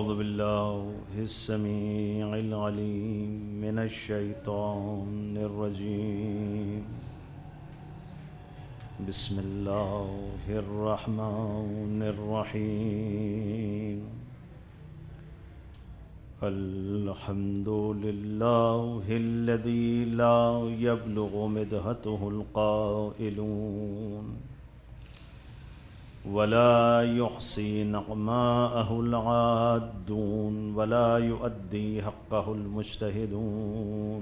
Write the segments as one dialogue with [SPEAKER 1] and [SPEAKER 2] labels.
[SPEAKER 1] أعوذ بالله السميع العليم من الشيطان الرجيم. بسم الله الرحمن الرحيم. الحمد لله الذي لا يبلغ مدحته القائلون ولا يحصي نعماءه العادون ولا يؤدي حقه المجتهدون.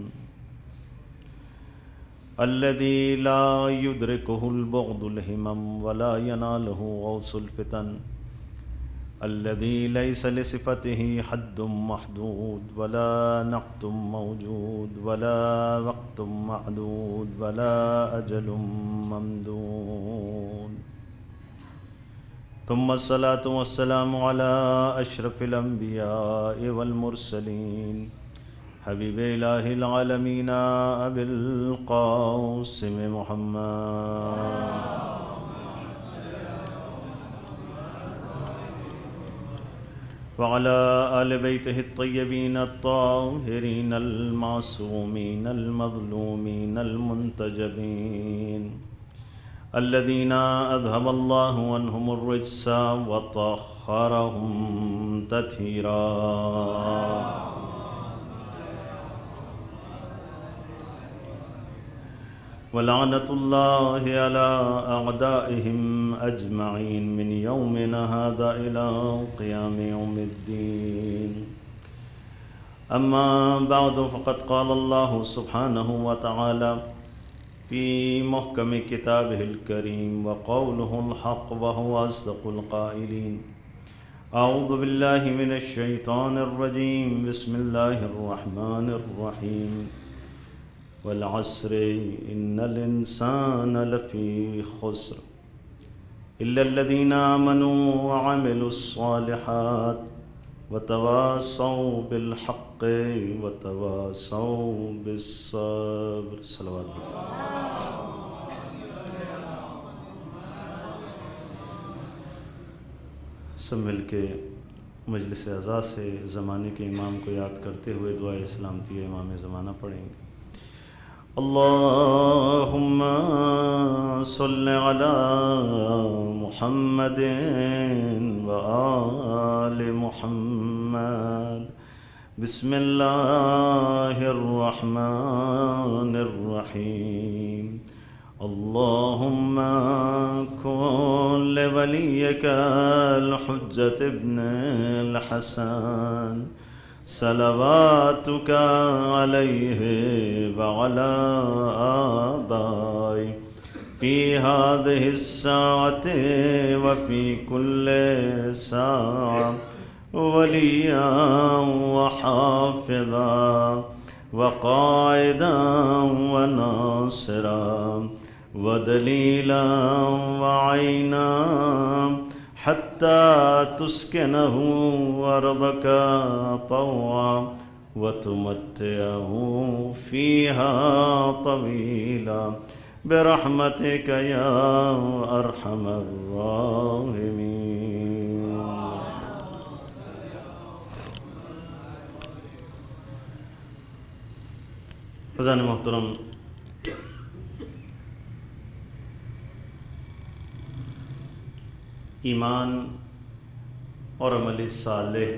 [SPEAKER 1] الذي لا يدركه البغض الهمم ولا يناله غوص الفتن. الذي ليس لصفته حد محدود ولا نقد موجود ولا وقت معدود ولا أجل ممدود. ثم الصلاة والسلام على أشرف الأنبياء والمرسلين حبيب إله العالمين أبي القاسم محمد وعلى آل بيته الطيبين الطاهرين المعصومين المظلومين المنتجبين الذين أذهب الله عنهم الرجس وطهرهم تطهيرا. ولعنة الله على أعدائهم أجمعين من يومنا هذا إلى قيام يوم الدين. أما بعد فقد قال الله سبحانه وتعالى في محكم كتابه الكريم وقوله الحق وهو أصدق القائلين. أعوذ بالله من الشيطان الرجيم. بسم الله الرحمن الرحيم. والعصر إن الإنسان لفي خسر إلا الذين آمنوا وعملوا الصالحات وتواصوا بالحق وتواصوا بالصبر. صلوات سب مل کے مجلس اعزاز سے زمانے کے امام کو یاد کرتے ہوئے دعائے سلامتی امام زمانہ پڑھیں گے. اللہم صل علی محمد وآل محمد. بسم اللہ الرحمن الرحیم. اللہم کن لولیک الحجۃ ابن الحسن صلواتک علیہ وعلی آبائہ فی هذه الساعة وفی کل ساعة ولیا وحافظا وقائدا وناصرا ودلیلا وعینا حتى تسكنه أرضك طوعا وتمتعه فيها طويلا برحمتك يا أرحم الراحمين. فضان محترم، ایمان اور عمل صالح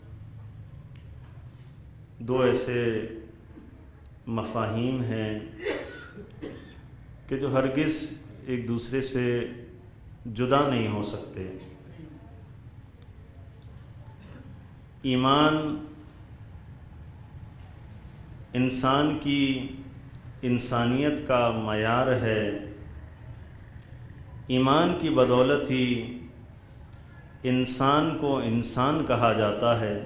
[SPEAKER 1] دو ایسے مفاہیم ہیں کہ جو ہرگز ایک دوسرے سے جدا نہیں ہو سکتے. ایمان انسان کی انسانیت کا معیار ہے. ایمان کی بدولت ہی انسان کو انسان کہا جاتا ہے.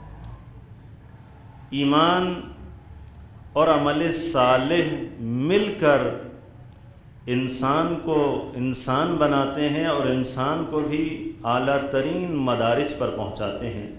[SPEAKER 1] ایمان اور عمل صالح مل کر انسان کو انسان بناتے ہیں اور انسان کو بھی اعلیٰ ترین مدارج پر پہنچاتے ہیں.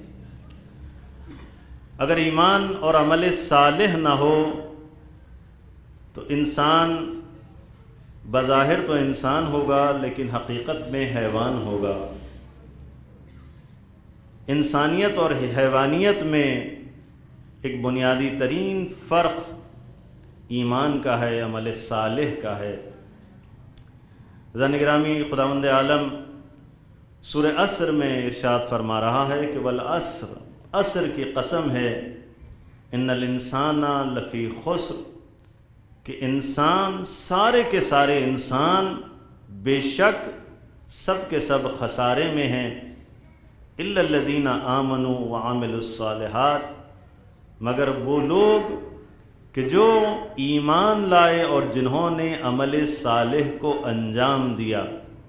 [SPEAKER 1] اگر ایمان اور عمل صالح نہ ہو تو انسان بظاہر تو انسان ہوگا لیکن حقیقت میں حیوان ہوگا. انسانیت اور حیوانیت میں ایک بنیادی ترین فرق ایمان کا ہے، عمل صالح کا ہے۔ عزیزان گرامی، خداوند عالم سورہ عصر میں ارشاد فرما رہا ہے کہ والعصر، عصر کی قسم ہے، ان الانسان لفی خسر، کہ انسان، سارے کے سارے انسان بے شک سب کے سب خسارے میں ہیں، الا الذین آمنوا وعملوا الصالحات، مگر وہ لوگ کہ جو ایمان لائے اور جنہوں نے عمل صالح کو انجام دیا۔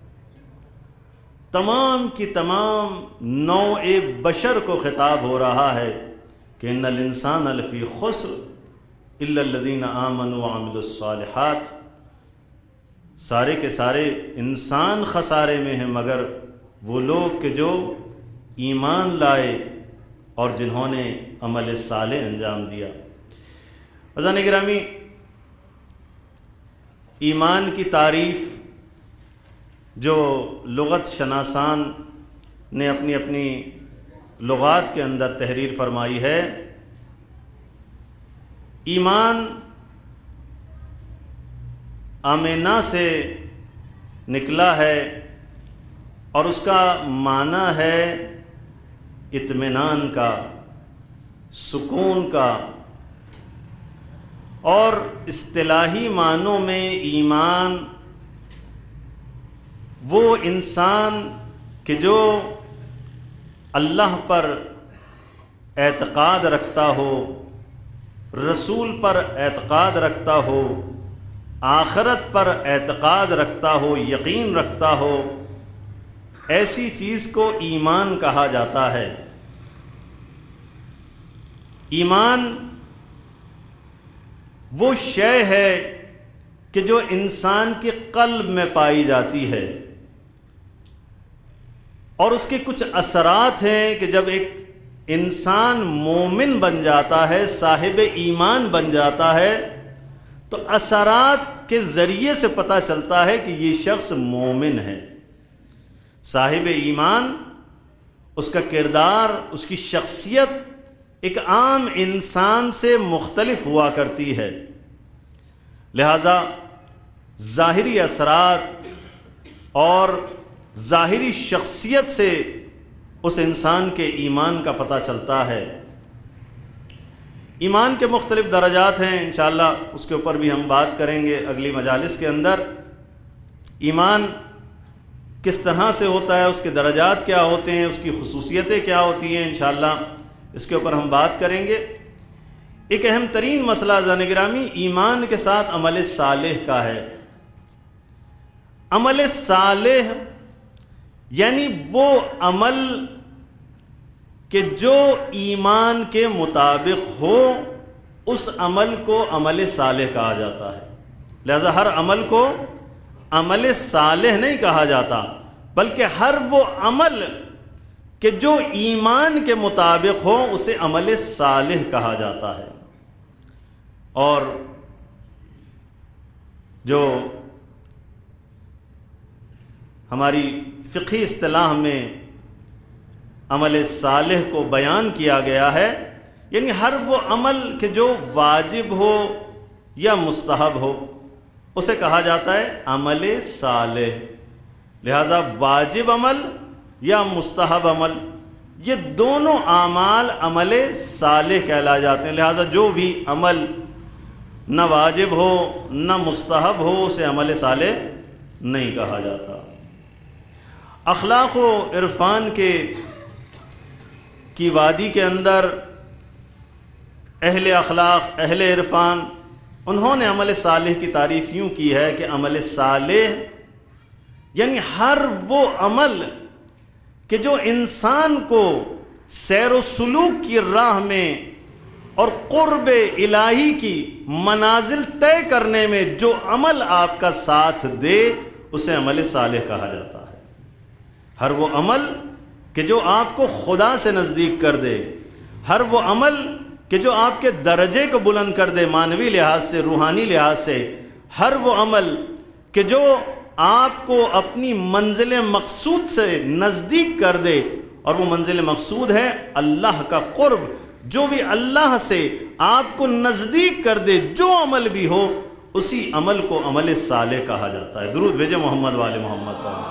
[SPEAKER 1] تمام کی تمام نوع بشر کو خطاب ہو رہا ہے کہ ان الانسان لفی خسر الا الذین آمنوا وعملوا الصالحات، سارے کے سارے انسان خسارے میں ہیں مگر وہ لوگ کہ جو ایمان لائے اور جنہوں نے عمل صالح انجام دیا۔ عزیزان گرامی، ایمان کی تعریف جو لغت شناسان نے اپنی اپنی لغات کے اندر تحریر فرمائی ہے، ایمان آمنا سے نکلا ہے اور اس کا معنی ہے اطمینان کا، سکون کا، اور اصطلاحی معنوں میں ایمان وہ انسان کہ جو اللہ پر اعتقاد رکھتا ہو، رسول پر اعتقاد رکھتا ہو، آخرت پر اعتقاد رکھتا ہو، یقین رکھتا ہو، ایسی چیز کو ایمان کہا جاتا ہے۔ ایمان وہ شے ہے کہ جو انسان کے قلب میں پائی جاتی ہے، اور اس کے کچھ اثرات ہیں کہ جب ایک انسان مومن بن جاتا ہے، صاحب ایمان بن جاتا ہے، تو اثرات کے ذریعے سے پتہ چلتا ہے کہ یہ شخص مومن ہے۔ صاحب ایمان، اس کا کردار، اس کی شخصیت ایک عام انسان سے مختلف ہوا کرتی ہے، لہذا ظاہری اثرات اور ظاہری شخصیت سے اس انسان کے ایمان کا پتہ چلتا ہے۔ ایمان کے مختلف درجات ہیں، انشاءاللہ اس کے اوپر بھی ہم بات کریں گے اگلی مجالس کے اندر۔ ایمان کس طرح سے ہوتا ہے، اس کے درجات کیا ہوتے ہیں، اس کی خصوصیتیں کیا ہوتی ہیں، انشاءاللہ اس کے اوپر ہم بات کریں گے۔ ایک اہم ترین مسئلہ عزیزان گرامی ایمان کے ساتھ عمل صالح کا ہے۔ عمل صالح یعنی وہ عمل کہ جو ایمان کے مطابق ہو، اس عمل کو عمل صالح کہا جاتا ہے۔ لہذا ہر عمل کو عمل صالح نہیں کہا جاتا، بلکہ ہر وہ عمل کہ جو ایمان کے مطابق ہو اسے عمل صالح کہا جاتا ہے۔ اور جو ہماری فقہی اصطلاح میں عمل صالح کو بیان کیا گیا ہے، یعنی ہر وہ عمل کہ جو واجب ہو یا مستحب ہو اسے کہا جاتا ہے عمل صالح۔ لہذا واجب عمل یا مستحب عمل، یہ دونوں اعمال عمل صالح کہلائے جاتے ہیں۔ لہذا جو بھی عمل نہ واجب ہو نہ مستحب ہو اسے عمل صالح نہیں کہا جاتا۔ اخلاق و عرفان کی وادی کے اندر اہل اخلاق، اہل عرفان، انہوں نے عمل صالح کی تعریف یوں کی ہے کہ عمل صالح یعنی ہر وہ عمل کہ جو انسان کو سیر و سلوک کی راہ میں اور قرب الہی کی منازل طے کرنے میں جو عمل آپ کا ساتھ دے اسے عمل صالح کہا جاتا ہے۔ ہر وہ عمل کہ جو آپ کو خدا سے نزدیک کر دے، ہر وہ عمل کہ جو آپ کے درجے کو بلند کر دے معنوی لحاظ سے، روحانی لحاظ سے، ہر وہ عمل کہ جو آپ کو اپنی منزل مقصود سے نزدیک کر دے، اور وہ منزل مقصود ہے اللہ کا قرب. جو بھی اللہ سے آپ کو نزدیک کر دے، جو عمل بھی ہو، اسی عمل کو عمل صالح کہا جاتا ہے. درود بھیجے محمد والے محمد پر.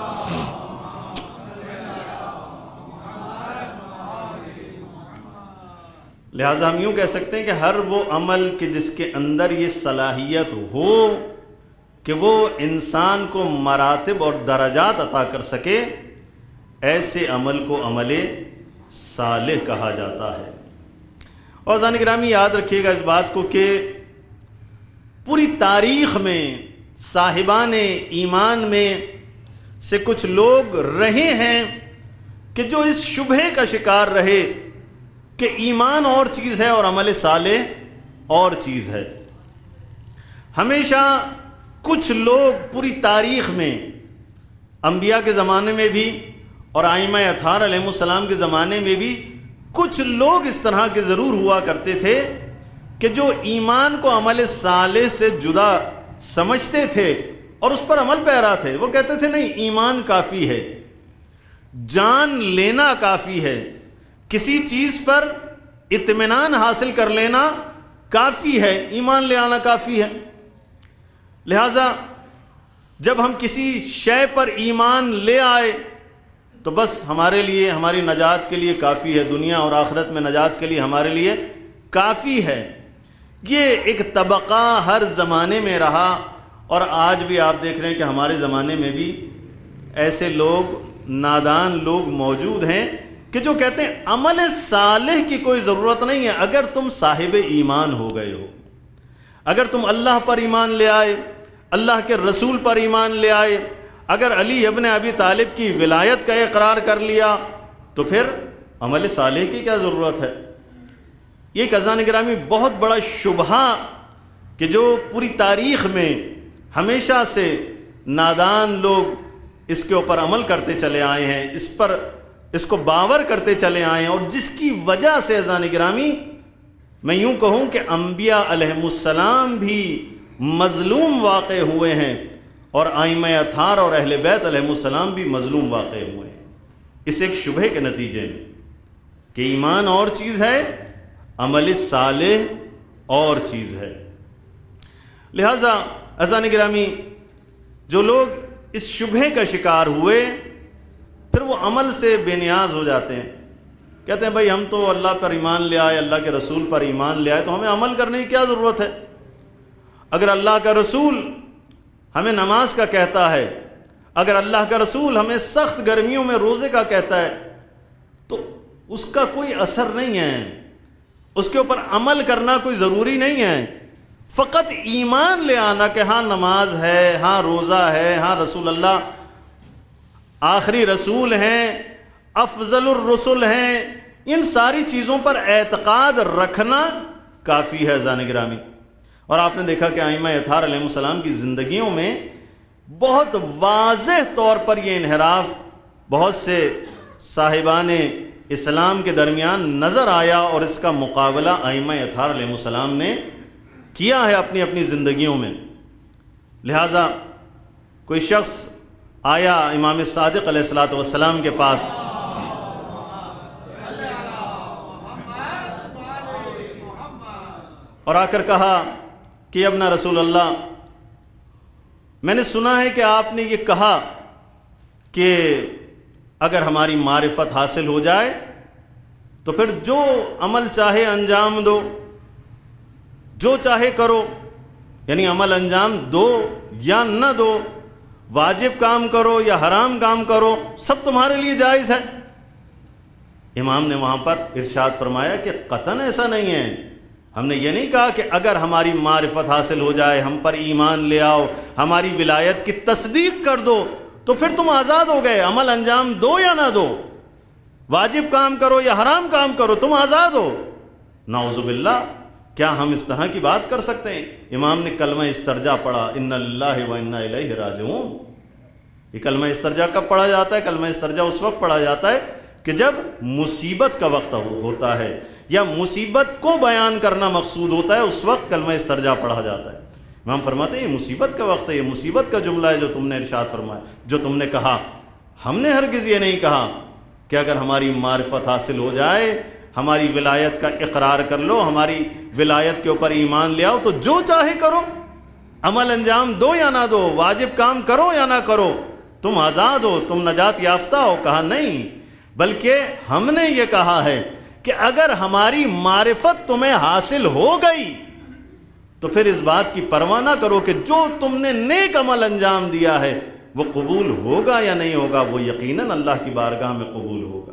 [SPEAKER 1] لہٰذا ہم یوں کہہ سکتے ہیں کہ ہر وہ عمل کہ جس کے اندر یہ صلاحیت ہو کہ وہ انسان کو مراتب اور درجات عطا کر سکے، ایسے عمل کو عمل صالح کہا جاتا ہے. اور عزیزان گرامی یاد رکھیے گا اس بات کو کہ پوری تاریخ میں صاحبان ایمان میں سے کچھ لوگ رہے ہیں کہ جو اس شبہے کا شکار رہے کہ ایمان اور چیز ہے اور عمل صالح اور چیز ہے. ہمیشہ کچھ لوگ پوری تاریخ میں، انبیاء کے زمانے میں بھی اور ائمہ اطہار علیہ السلام کے زمانے میں بھی، کچھ لوگ اس طرح کے ضرور ہوا کرتے تھے کہ جو ایمان کو عمل صالح سے جدا سمجھتے تھے اور اس پر عمل پیرا تھے. وہ کہتے تھے نہیں، ایمان کافی ہے، جان لینا کافی ہے، کسی چیز پر اطمینان حاصل کر لینا کافی ہے، ایمان لے آنا کافی ہے. لہذا جب ہم کسی شے پر ایمان لے آئے تو بس ہمارے لیے، ہماری نجات کے لیے کافی ہے، دنیا اور آخرت میں نجات کے لیے ہمارے لیے کافی ہے. یہ ایک طبقہ ہر زمانے میں رہا، اور آج بھی آپ دیکھ رہے ہیں کہ ہمارے زمانے میں بھی ایسے لوگ، نادان لوگ موجود ہیں کہ جو کہتے ہیں عمل صالح کی کوئی ضرورت نہیں ہے اگر تم صاحب ایمان ہو گئے ہو. اگر تم اللہ پر ایمان لے آئے، اللہ کے رسول پر ایمان لے آئے، اگر علی ابن ابی طالب کی ولایت کا اقرار کر لیا، تو پھر عمل صالح کی کیا ضرورت ہے. یہ ایک عزیزان گرامی بہت بڑا شبہہ کہ جو پوری تاریخ میں ہمیشہ سے نادان لوگ اس کے اوپر عمل کرتے چلے آئے ہیں، اس کو باور کرتے چلے آئے ہیں، اور جس کی وجہ سے عزیزان گرامی میں یوں کہوں کہ انبیاء علیہ السلام بھی مظلوم واقع ہوئے ہیں، اور ائمہ اطہار اور اہل بیت علیہ السلام بھی مظلوم واقع ہوئے ہیں، اس ایک شبہے کے نتیجے میں کہ ایمان اور چیز ہے، عمل صالح اور چیز ہے. لہذا عزیزان گرامی جو لوگ اس شبہے کا شکار ہوئے پھر وہ عمل سے بے نیاز ہو جاتے ہیں. کہتے ہیں بھائی ہم تو اللہ پر ایمان لے آئے، اللہ کے رسول پر ایمان لے آئے، تو ہمیں عمل کرنے کی کیا ضرورت ہے. اگر اللہ کا رسول ہمیں نماز کا کہتا ہے، اگر اللہ کا رسول ہمیں سخت گرمیوں میں روزے کا کہتا ہے، تو اس کا کوئی اثر نہیں ہے، اس کے اوپر عمل کرنا کوئی ضروری نہیں ہے. فقط ایمان لے آنا کہ ہاں نماز ہے، ہاں روزہ ہے، ہاں رسول اللہ آخری رسول ہیں، افضل الرسل ہیں، ان ساری چیزوں پر اعتقاد رکھنا کافی ہے عزیزان گرامی. اور آپ نے دیکھا کہ ائمہ اطہار علیہ السلام کی زندگیوں میں بہت واضح طور پر یہ انحراف بہت سے صاحبان اسلام کے درمیان نظر آیا، اور اس کا مقابلہ ائمہ اطہار علیہ السلام نے کیا ہے اپنی اپنی زندگیوں میں. لہٰذا کوئی شخص آیا امام صادق علیہ الصلوۃ والسلام کے پاس، اور آ کر کہا کہ ابن رسول اللہ، میں نے سنا ہے کہ آپ نے یہ کہا کہ اگر ہماری معرفت حاصل ہو جائے تو پھر جو عمل چاہے انجام دو، جو چاہے کرو، یعنی عمل انجام دو یا نہ دو، واجب کام کرو یا حرام کام کرو، سب تمہارے لیے جائز ہے. امام نے وہاں پر ارشاد فرمایا کہ قطعاً ایسا نہیں ہے. ہم نے یہ نہیں کہا کہ اگر ہماری معرفت حاصل ہو جائے، ہم پر ایمان لے آؤ، ہماری ولایت کی تصدیق کر دو تو پھر تم آزاد ہو گئے، عمل انجام دو یا نہ دو، واجب کام کرو یا حرام کام کرو، تم آزاد ہو. نعوذ باللہ، کیا ہم اس طرح کی بات کر سکتے ہیں؟ امام نے کلمہ استرجاع پڑھا، انا للہ و انا الیہ راجعون. یہ کلمہ استرجاع کب پڑھا جاتا ہے؟ کلمہ استرجاع اس وقت پڑھا جاتا ہے کہ جب مصیبت کا وقت ہوتا ہے یا مصیبت کو بیان کرنا مقصود ہوتا ہے، اس وقت کلمہ استرجاع پڑھا جاتا ہے. امام فرماتے ہیں یہ مصیبت کا وقت ہے، یہ مصیبت کا جملہ ہے جو تم نے ارشاد فرمایا، جو تم نے کہا. ہم نے ہرگز یہ نہیں کہا کہ اگر ہماری معرفت حاصل ہو جائے، ہماری ولایت کا اقرار کر لو، ہماری ولایت کے اوپر ایمان لے آؤ، تو جو چاہے کرو، عمل انجام دو یا نہ دو، واجب کام کرو یا نہ کرو، تم آزاد ہو، تم نجات یافتہ ہو۔ کہا نہیں، بلکہ ہم نے یہ کہا ہے کہ اگر ہماری معرفت تمہیں حاصل ہو گئی تو پھر اس بات کی پرواہ نہ کرو کہ جو تم نے نیک عمل انجام دیا ہے وہ قبول ہوگا یا نہیں ہوگا، وہ یقیناً اللہ کی بارگاہ میں قبول ہوگا۔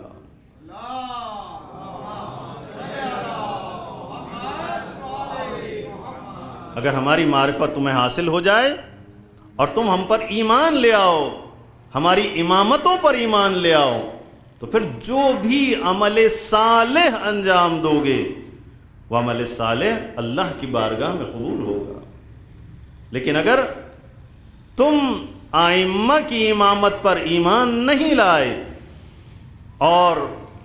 [SPEAKER 1] اگر ہماری معرفت تمہیں حاصل ہو جائے اور تم ہم پر ایمان لے آؤ، ہماری امامتوں پر ایمان لے آؤ، تو پھر جو بھی عمل صالح انجام دو گے وہ عمل صالح اللہ کی بارگاہ میں قبول ہوگا۔ لیکن اگر تم ائمہ کی امامت پر ایمان نہیں لائے اور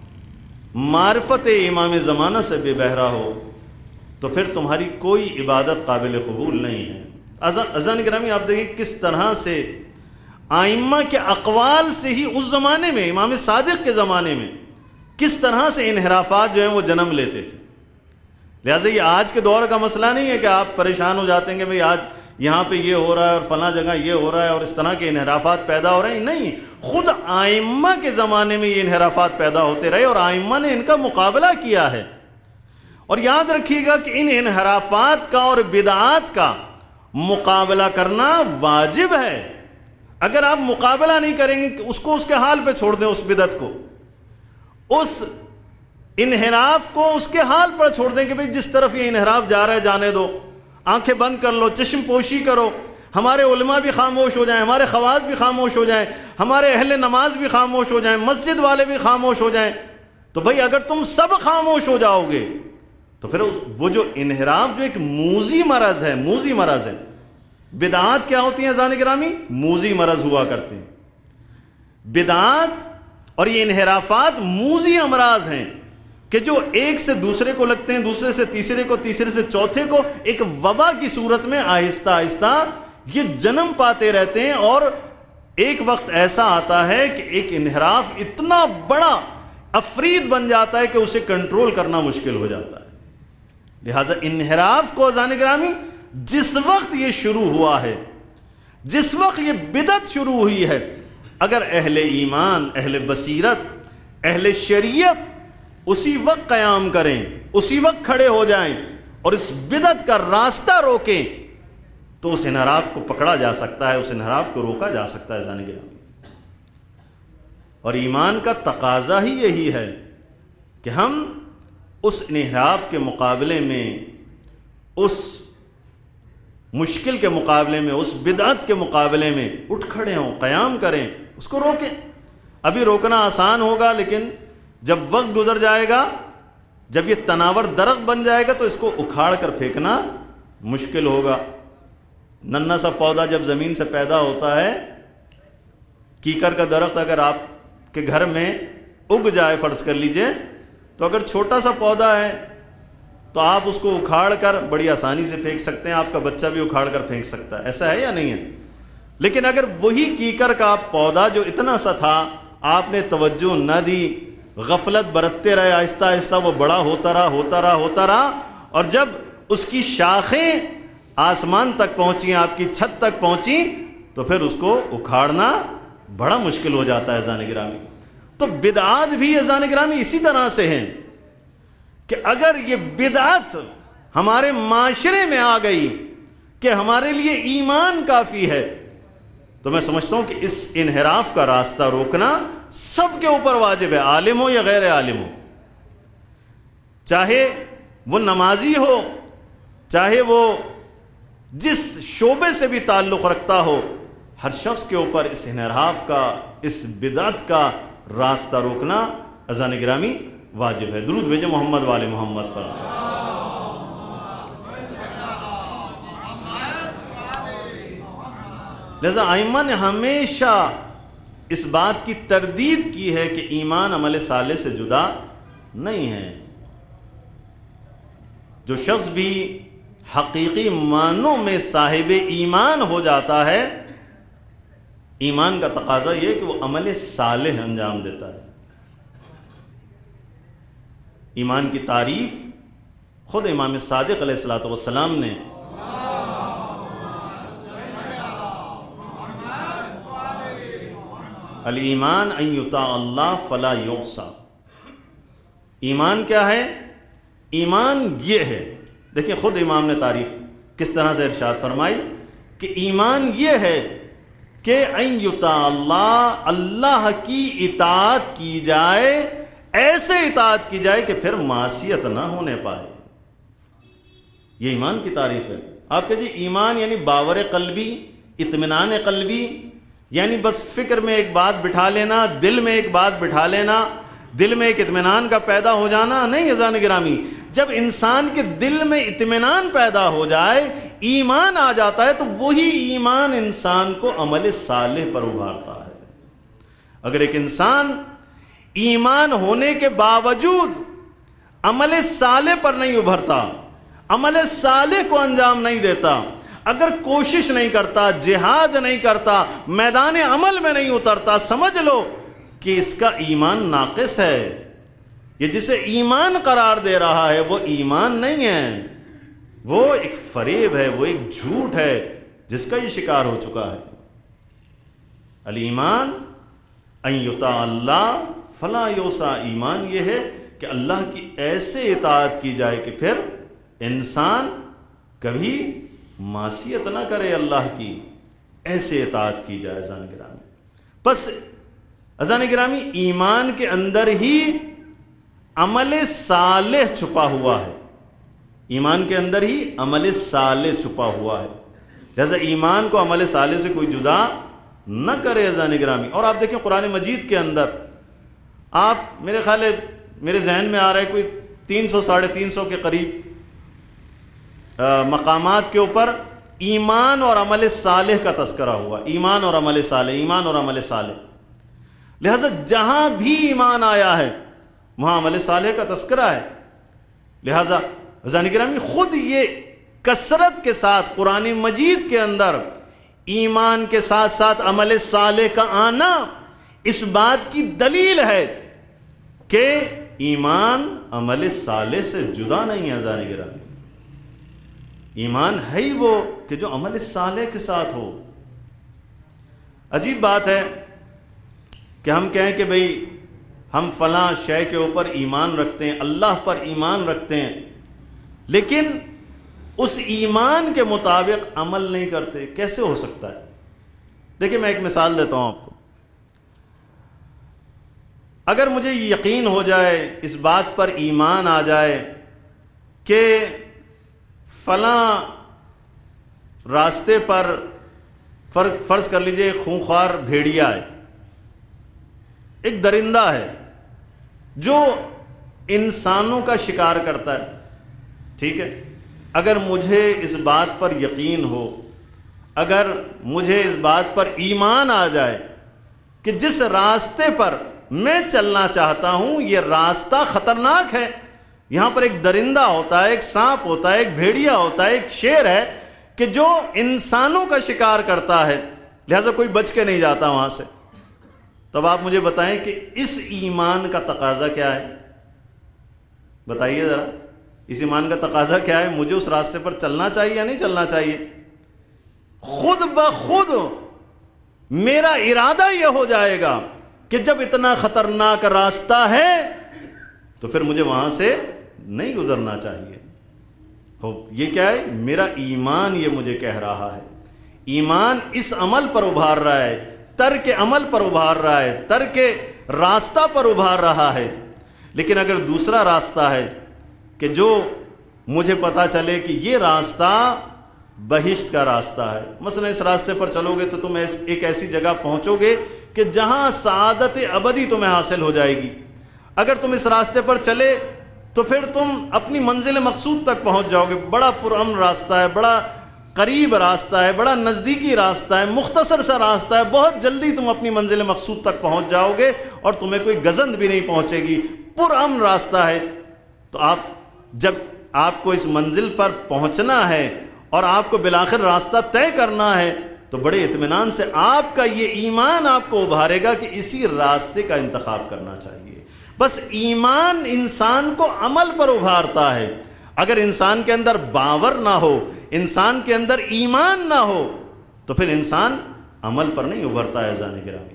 [SPEAKER 1] معرفت امام زمانہ سے بے بہرا ہو تو پھر تمہاری کوئی عبادت قابل قبول نہیں ہے۔ عزیزان گرامی، آپ دیکھیں کس طرح سے ائمہ کے اقوال سے ہی اس زمانے میں، امام صادق کے زمانے میں، کس طرح سے انحرافات جو ہیں وہ جنم لیتے تھے۔ لہٰذا یہ آج کے دور کا مسئلہ نہیں ہے کہ آپ پریشان ہو جاتے ہیں کہ بھئی آج یہاں پہ یہ ہو رہا ہے اور فلاں جگہ یہ ہو رہا ہے اور اس طرح کے انحرافات پیدا ہو رہے ہیں۔ نہیں، خود ائمہ کے زمانے میں یہ انحرافات پیدا ہوتے رہے اور ائمہ نے ان کا مقابلہ کیا ہے۔ اور یاد رکھیے گا کہ ان انحرافات کا اور بدعات کا مقابلہ کرنا واجب ہے۔ اگر آپ مقابلہ نہیں کریں گے، اس کو اس کے حال پہ چھوڑ دیں، اس بدعت کو، اس انحراف کو اس کے حال پر چھوڑ دیں کہ بھئی جس طرف یہ انحراف جا رہا ہے جانے دو، آنکھیں بند کر لو، چشم پوشی کرو، ہمارے علماء بھی خاموش ہو جائیں، ہمارے خواص بھی خاموش ہو جائیں، ہمارے اہل نماز بھی خاموش ہو جائیں، مسجد والے بھی خاموش ہو جائیں۔ تو بھئی اگر تم سب خاموش ہو جاؤ گے تو پھر وہ جو انحراف جو ایک موذی مرض ہے، موذی مرض ہے۔ بدعات کیا ہوتی ہیں عزیزان گرامی؟ موذی مرض ہوا کرتے ہیں۔ بدعات اور یہ انحرافات موذی امراض ہیں کہ جو ایک سے دوسرے کو لگتے ہیں، دوسرے سے تیسرے کو، تیسرے سے چوتھے کو، ایک وبا کی صورت میں آہستہ آہستہ یہ جنم پاتے رہتے ہیں، اور ایک وقت ایسا آتا ہے کہ ایک انحراف اتنا بڑا افرید بن جاتا ہے کہ اسے کنٹرول کرنا مشکل ہو جاتا ہے۔ لہٰذا انحراف کو عزیزان گرامی جس وقت یہ شروع ہوا ہے، جس وقت یہ بدعت شروع ہوئی ہے، اگر اہل ایمان، اہل بصیرت، اہل شریعت اسی وقت قیام کریں، اسی وقت کھڑے ہو جائیں اور اس بدعت کا راستہ روکیں تو اس انحراف کو پکڑا جا سکتا ہے، اس انحراف کو روکا جا سکتا ہے عزیزان گرامی۔ اور ایمان کا تقاضا ہی یہی ہے کہ ہم اس انحراف کے مقابلے میں، اس مشکل کے مقابلے میں، اس بدعت کے مقابلے میں اٹھ کھڑے ہوں، قیام کریں، اس کو روکیں۔ ابھی روکنا آسان ہوگا، لیکن جب وقت گزر جائے گا، جب یہ تناور درخت بن جائے گا تو اس کو اکھاڑ کر پھینکنا مشکل ہوگا۔ ننھا سا پودا جب زمین سے پیدا ہوتا ہے، کیکر کا درخت اگر آپ کے گھر میں اگ جائے، فرض کر لیجئے، تو اگر چھوٹا سا پودا ہے تو آپ اس کو اکھاڑ کر بڑی آسانی سے پھینک سکتے ہیں، آپ کا بچہ بھی اکھاڑ کر پھینک سکتا ہے، ایسا ہے یا نہیں ہے؟ لیکن اگر وہی کیکر کا پودا جو اتنا سا تھا، آپ نے توجہ نہ دی، غفلت برتتے رہے، آہستہ آہستہ وہ بڑا ہوتا رہا، اور جب اس کی شاخیں آسمان تک پہنچی، آپ کی چھت تک پہنچی، تو پھر اس کو اکھاڑنا بڑا مشکل ہو جاتا ہے عزیزان گرامی۔ تو بدعات بھی عزیزان گرامی اسی طرح سے ہیں کہ اگر یہ بدعت ہمارے معاشرے میں آ گئی کہ ہمارے لیے ایمان کافی ہے، تو میں سمجھتا ہوں کہ اس انحراف کا راستہ روکنا سب کے اوپر واجب ہے، عالم ہو یا غیر عالم ہو، چاہے وہ نمازی ہو، چاہے وہ جس شعبے سے بھی تعلق رکھتا ہو، ہر شخص کے اوپر اس انحراف کا، اس بدعت کا راستہ روکنا عزیزان گرامی واجب ہے۔ درود بھیجیں محمد والے محمد پر۔ لہذا ائمہ نے ہمیشہ اس بات کی تردید کی ہے کہ ایمان عمل صالح سے جدا نہیں ہے۔ جو شخص بھی حقیقی معنوں میں صاحب ایمان ہو جاتا ہے، ایمان کا تقاضا یہ ہے کہ وہ عمل صالح انجام دیتا ہے۔ ایمان کی تعریف خود امام صادق علیہ الصلوۃ والسلام نے الایمان ان یطاع اللہ فلا یعصی. ایمان کیا ہے؟ ایمان یہ ہے، دیکھیں خود امام نے تعریف کس طرح سے ارشاد فرمائی کہ ایمان یہ ہے کہ ان یطاع اللہ، اللہ کی اطاعت کی جائے، ایسے اطاعت کی جائے کہ پھر معصیت نہ ہونے پائے. یہ ایمان کی تعریف ہے. آپ کہ جی ایمان یعنی باور قلبی، اطمینان قلبی، یعنی بس فکر میں ایک بات بٹھا لینا، دل میں ایک بات بٹھا لینا، دل میں ایک اطمینان کا پیدا ہو جانا نہیں. عزیزان گرامی، جب انسان کے دل میں اطمینان پیدا ہو جائے، ایمان آ جاتا ہے، تو وہی ایمان انسان کو عمل صالح پر ابھارتا ہے. اگر ایک انسان ایمان ہونے کے باوجود عمل صالح پر نہیں ابھرتا، عمل صالح کو انجام نہیں دیتا، اگر کوشش نہیں کرتا، جہاد نہیں کرتا، میدان عمل میں نہیں اترتا، سمجھ لو کہ اس کا ایمان ناقص ہے. یہ جسے ایمان قرار دے رہا ہے وہ ایمان نہیں ہے، وہ ایک فریب ہے، وہ ایک جھوٹ ہے جس کا یہ شکار ہو چکا ہے. الایمان ان یطاع اللہ فلا یعصی. ایمان یہ ہے کہ اللہ کی ایسے اطاعت کی جائے کہ پھر انسان کبھی معصیت نہ کرے، اللہ کی ایسے اطاعت کی جائے. اذان گرامی، بس اذان گرامی، ایمان کے اندر ہی عمل صالح چھپا ہوا ہے. ایمان کے اندر ہی عمل صالح چھپا ہوا ہے، لہذا ایمان کو عمل صالح سے کوئی جدا نہ کرے. اذان گرامی، اور آپ دیکھیں قرآن مجید کے اندر، آپ میرے خیال ہے میرے ذہن میں آ رہا ہے کوئی 300-350 کے قریب مقامات کے اوپر ایمان اور عمل صالح کا تذکرہ ہوا. ایمان اور عمل صالح، ایمان اور عمل صالح. لہذا جہاں بھی ایمان آیا ہے وہاں عمل صالح کا تذکرہ ہے. لہذا عزیزان گرامی، خود یہ کثرت کے ساتھ قرآن مجید کے اندر ایمان کے ساتھ ساتھ عمل صالح کا آنا اس بات کی دلیل ہے کہ ایمان عمل صالح سے جدا نہیں ہے. عزیزان گرامی، ایمان ہے ہی وہ کہ جو عمل صالح کے ساتھ ہو. عجیب بات ہے کہ ہم کہیں کہ بھئی ہم فلاں شے کے اوپر ایمان رکھتے ہیں، اللہ پر ایمان رکھتے ہیں، لیکن اس ایمان کے مطابق عمل نہیں کرتے. کیسے ہو سکتا ہے؟ دیکھیں میں ایک مثال دیتا ہوں آپ کو. اگر مجھے یقین ہو جائے، اس بات پر ایمان آ جائے کہ فلاں راستے پر فرض کر لیجئے خونخوار بھیڑیا ہے، ایک درندہ ہے جو انسانوں کا شکار کرتا ہے، ٹھیک ہے. اگر مجھے اس بات پر یقین ہو، اگر مجھے اس بات پر ایمان آ جائے کہ جس راستے پر میں چلنا چاہتا ہوں یہ راستہ خطرناک ہے، یہاں پر ایک درندہ ہوتا ہے، ایک سانپ ہوتا ہے، ایک بھیڑیا ہوتا ہے، ایک شیر ہے کہ جو انسانوں کا شکار کرتا ہے، لہذا کوئی بچ کے نہیں جاتا وہاں سے. تب آپ مجھے بتائیں کہ اس ایمان کا تقاضا کیا ہے؟ بتائیے ذرا، اس ایمان کا تقاضا کیا ہے؟ مجھے اس راستے پر چلنا چاہیے یا نہیں چلنا چاہیے؟ خود بخود میرا ارادہ یہ ہو جائے گا کہ جب اتنا خطرناک راستہ ہے تو پھر مجھے وہاں سے نہیں گزرنا چاہیے. خوب یہ کیا ہے؟ میرا ایمان یہ مجھے کہہ رہا ہے. ایمان اس عمل پر ابھار رہا ہے، ترک عمل پر ابھار رہا ہے، ترک راستہ پر ابھار رہا ہے. لیکن اگر دوسرا راستہ ہے کہ جو مجھے پتا چلے کہ یہ راستہ بہشت کا راستہ ہے، مثلا اس راستے پر چلو گے تو تم ایک ایسی جگہ پہنچو گے کہ جہاں سعادت ابدی تمہیں حاصل ہو جائے گی. اگر تم اس راستے پر چلے تو پھر تم اپنی منزل مقصود تک پہنچ جاؤ گے. بڑا پرامن راستہ ہے، بڑا قریب راستہ ہے، بڑا نزدیکی راستہ ہے، مختصر سا راستہ ہے، بہت جلدی تم اپنی منزل مقصود تک پہنچ جاؤ گے اور تمہیں کوئی گزند بھی نہیں پہنچے گی، پرامن راستہ ہے. تو جب آپ کو اس منزل پر پہنچنا ہے اور آپ کو بالآخر راستہ طے کرنا ہے تو بڑے اطمینان سے آپ کا یہ ایمان آپ کو ابھارے گا کہ اسی راستے کا انتخاب کرنا چاہیے. بس ایمان انسان کو عمل پر ابھارتا ہے. اگر انسان کے اندر باور نہ ہو، انسان کے اندر ایمان نہ ہو، تو پھر انسان عمل پر نہیں ابھرتا ہے. اذان گرامی،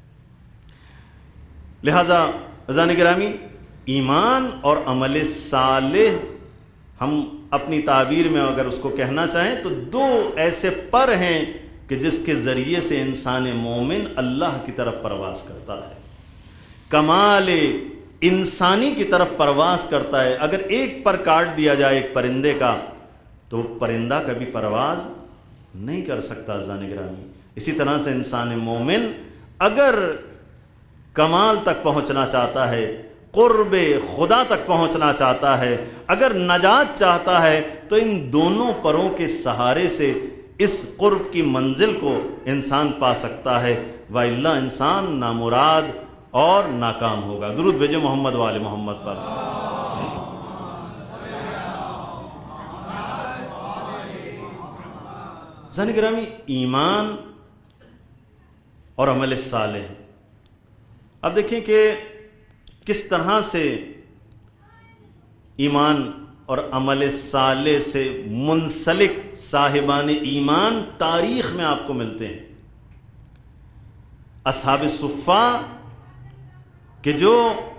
[SPEAKER 1] لہذا اذان گرامی، ایمان اور عمل صالح ہم اپنی تعبیر میں اگر اس کو کہنا چاہیں تو دو ایسے پر ہیں کہ جس کے ذریعے سے انسان مومن اللہ کی طرف پرواز کرتا ہے، کمال انسانی کی طرف پرواز کرتا ہے. اگر ایک پر کاٹ دیا جائے ایک پرندے کا تو پرندہ کبھی پرواز نہیں کر سکتا. اذان گرامی، اسی طرح سے انسان مومن اگر کمال تک پہنچنا چاہتا ہے، قرب خدا تک پہنچنا چاہتا ہے، اگر نجات چاہتا ہے، تو ان دونوں پروں کے سہارے سے اس قرب کی منزل کو انسان پا سکتا ہے، وَإِلَّا انسان نامراد اور ناکام ہوگا. درود بھیجے محمد و آل محمد پر. ذہن گرامی، ایمان اور عمل صالح، اب دیکھیں کہ کس طرح سے ایمان اور عمل صالح سے منسلک صاحبان ایمان تاریخ میں آپ کو ملتے ہیں. اصحاب صفہ کہ جو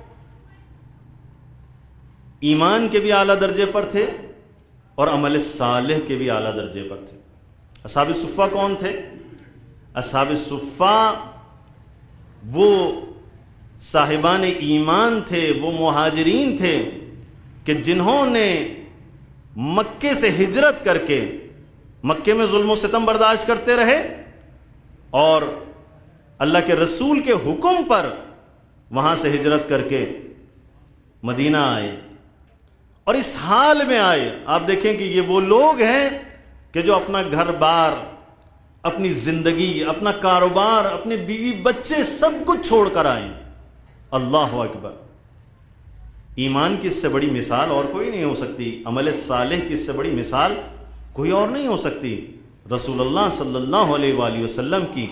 [SPEAKER 1] ایمان کے بھی اعلیٰ درجے پر تھے اور عمل صالح کے بھی اعلیٰ درجے پر تھے. اصحاب صفہ کون تھے؟ اصحاب صفہ وہ صاحبان ایمان تھے، وہ مہاجرین تھے کہ جنہوں نے مکے سے ہجرت کر کے مکے میں ظلم و ستم برداشت کرتے رہے اور اللہ کے رسول کے حکم پر وہاں سے ہجرت کر کے مدینہ آئے. اور اس حال میں آئے، آپ دیکھیں کہ یہ وہ لوگ ہیں کہ جو اپنا گھر بار، اپنی زندگی، اپنا کاروبار، اپنے بیوی بچے سب کچھ چھوڑ کر آئے. اللہ اکبر. ایمان کی اس سے بڑی مثال اور کوئی نہیں ہو سکتی، عمل صالح کی اس سے بڑی مثال کوئی اور نہیں ہو سکتی. رسول اللہ صلی اللہ علیہ وآلہ وسلم کی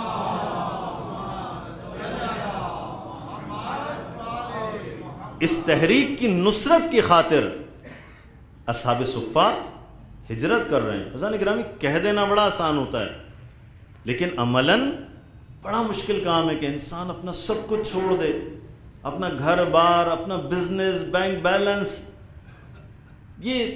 [SPEAKER 1] اس تحریک کی نصرت کی خاطر اصحاب صفہ ہجرت کر رہے ہیں. اذان گرامی، کہہ دینا بڑا آسان ہوتا ہے، لیکن عملاً بڑا مشکل کام ہے کہ انسان اپنا سب کچھ چھوڑ دے، اپنا گھر بار، اپنا بزنس، بینک بیلنس. یہ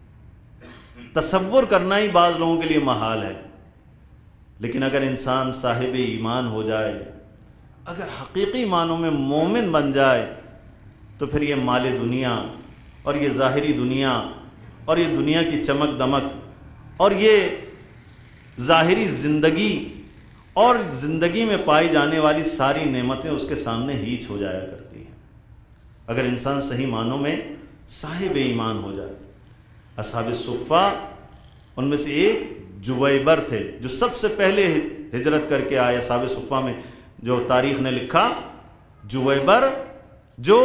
[SPEAKER 1] تصور کرنا ہی بعض لوگوں کے لیے محال ہے. لیکن اگر انسان صاحب ایمان ہو جائے، اگر حقیقی معنوں میں مومن بن جائے، تو پھر یہ مال دنیا اور یہ ظاہری دنیا اور یہ دنیا کی چمک دمک اور یہ ظاہری زندگی اور زندگی میں پائی جانے والی ساری نعمتیں اس کے سامنے ہیچ ہو جایا کرتی ہیں اگر انسان صحیح معنوں میں صاحب ایمان ہو جائے. اصحاب صفہ ان میں سے ایک جویبر تھے جو سب سے پہلے ہجرت کر کے آئے. اصحاب صفہ میں جو تاریخ نے لکھا، جویبر جو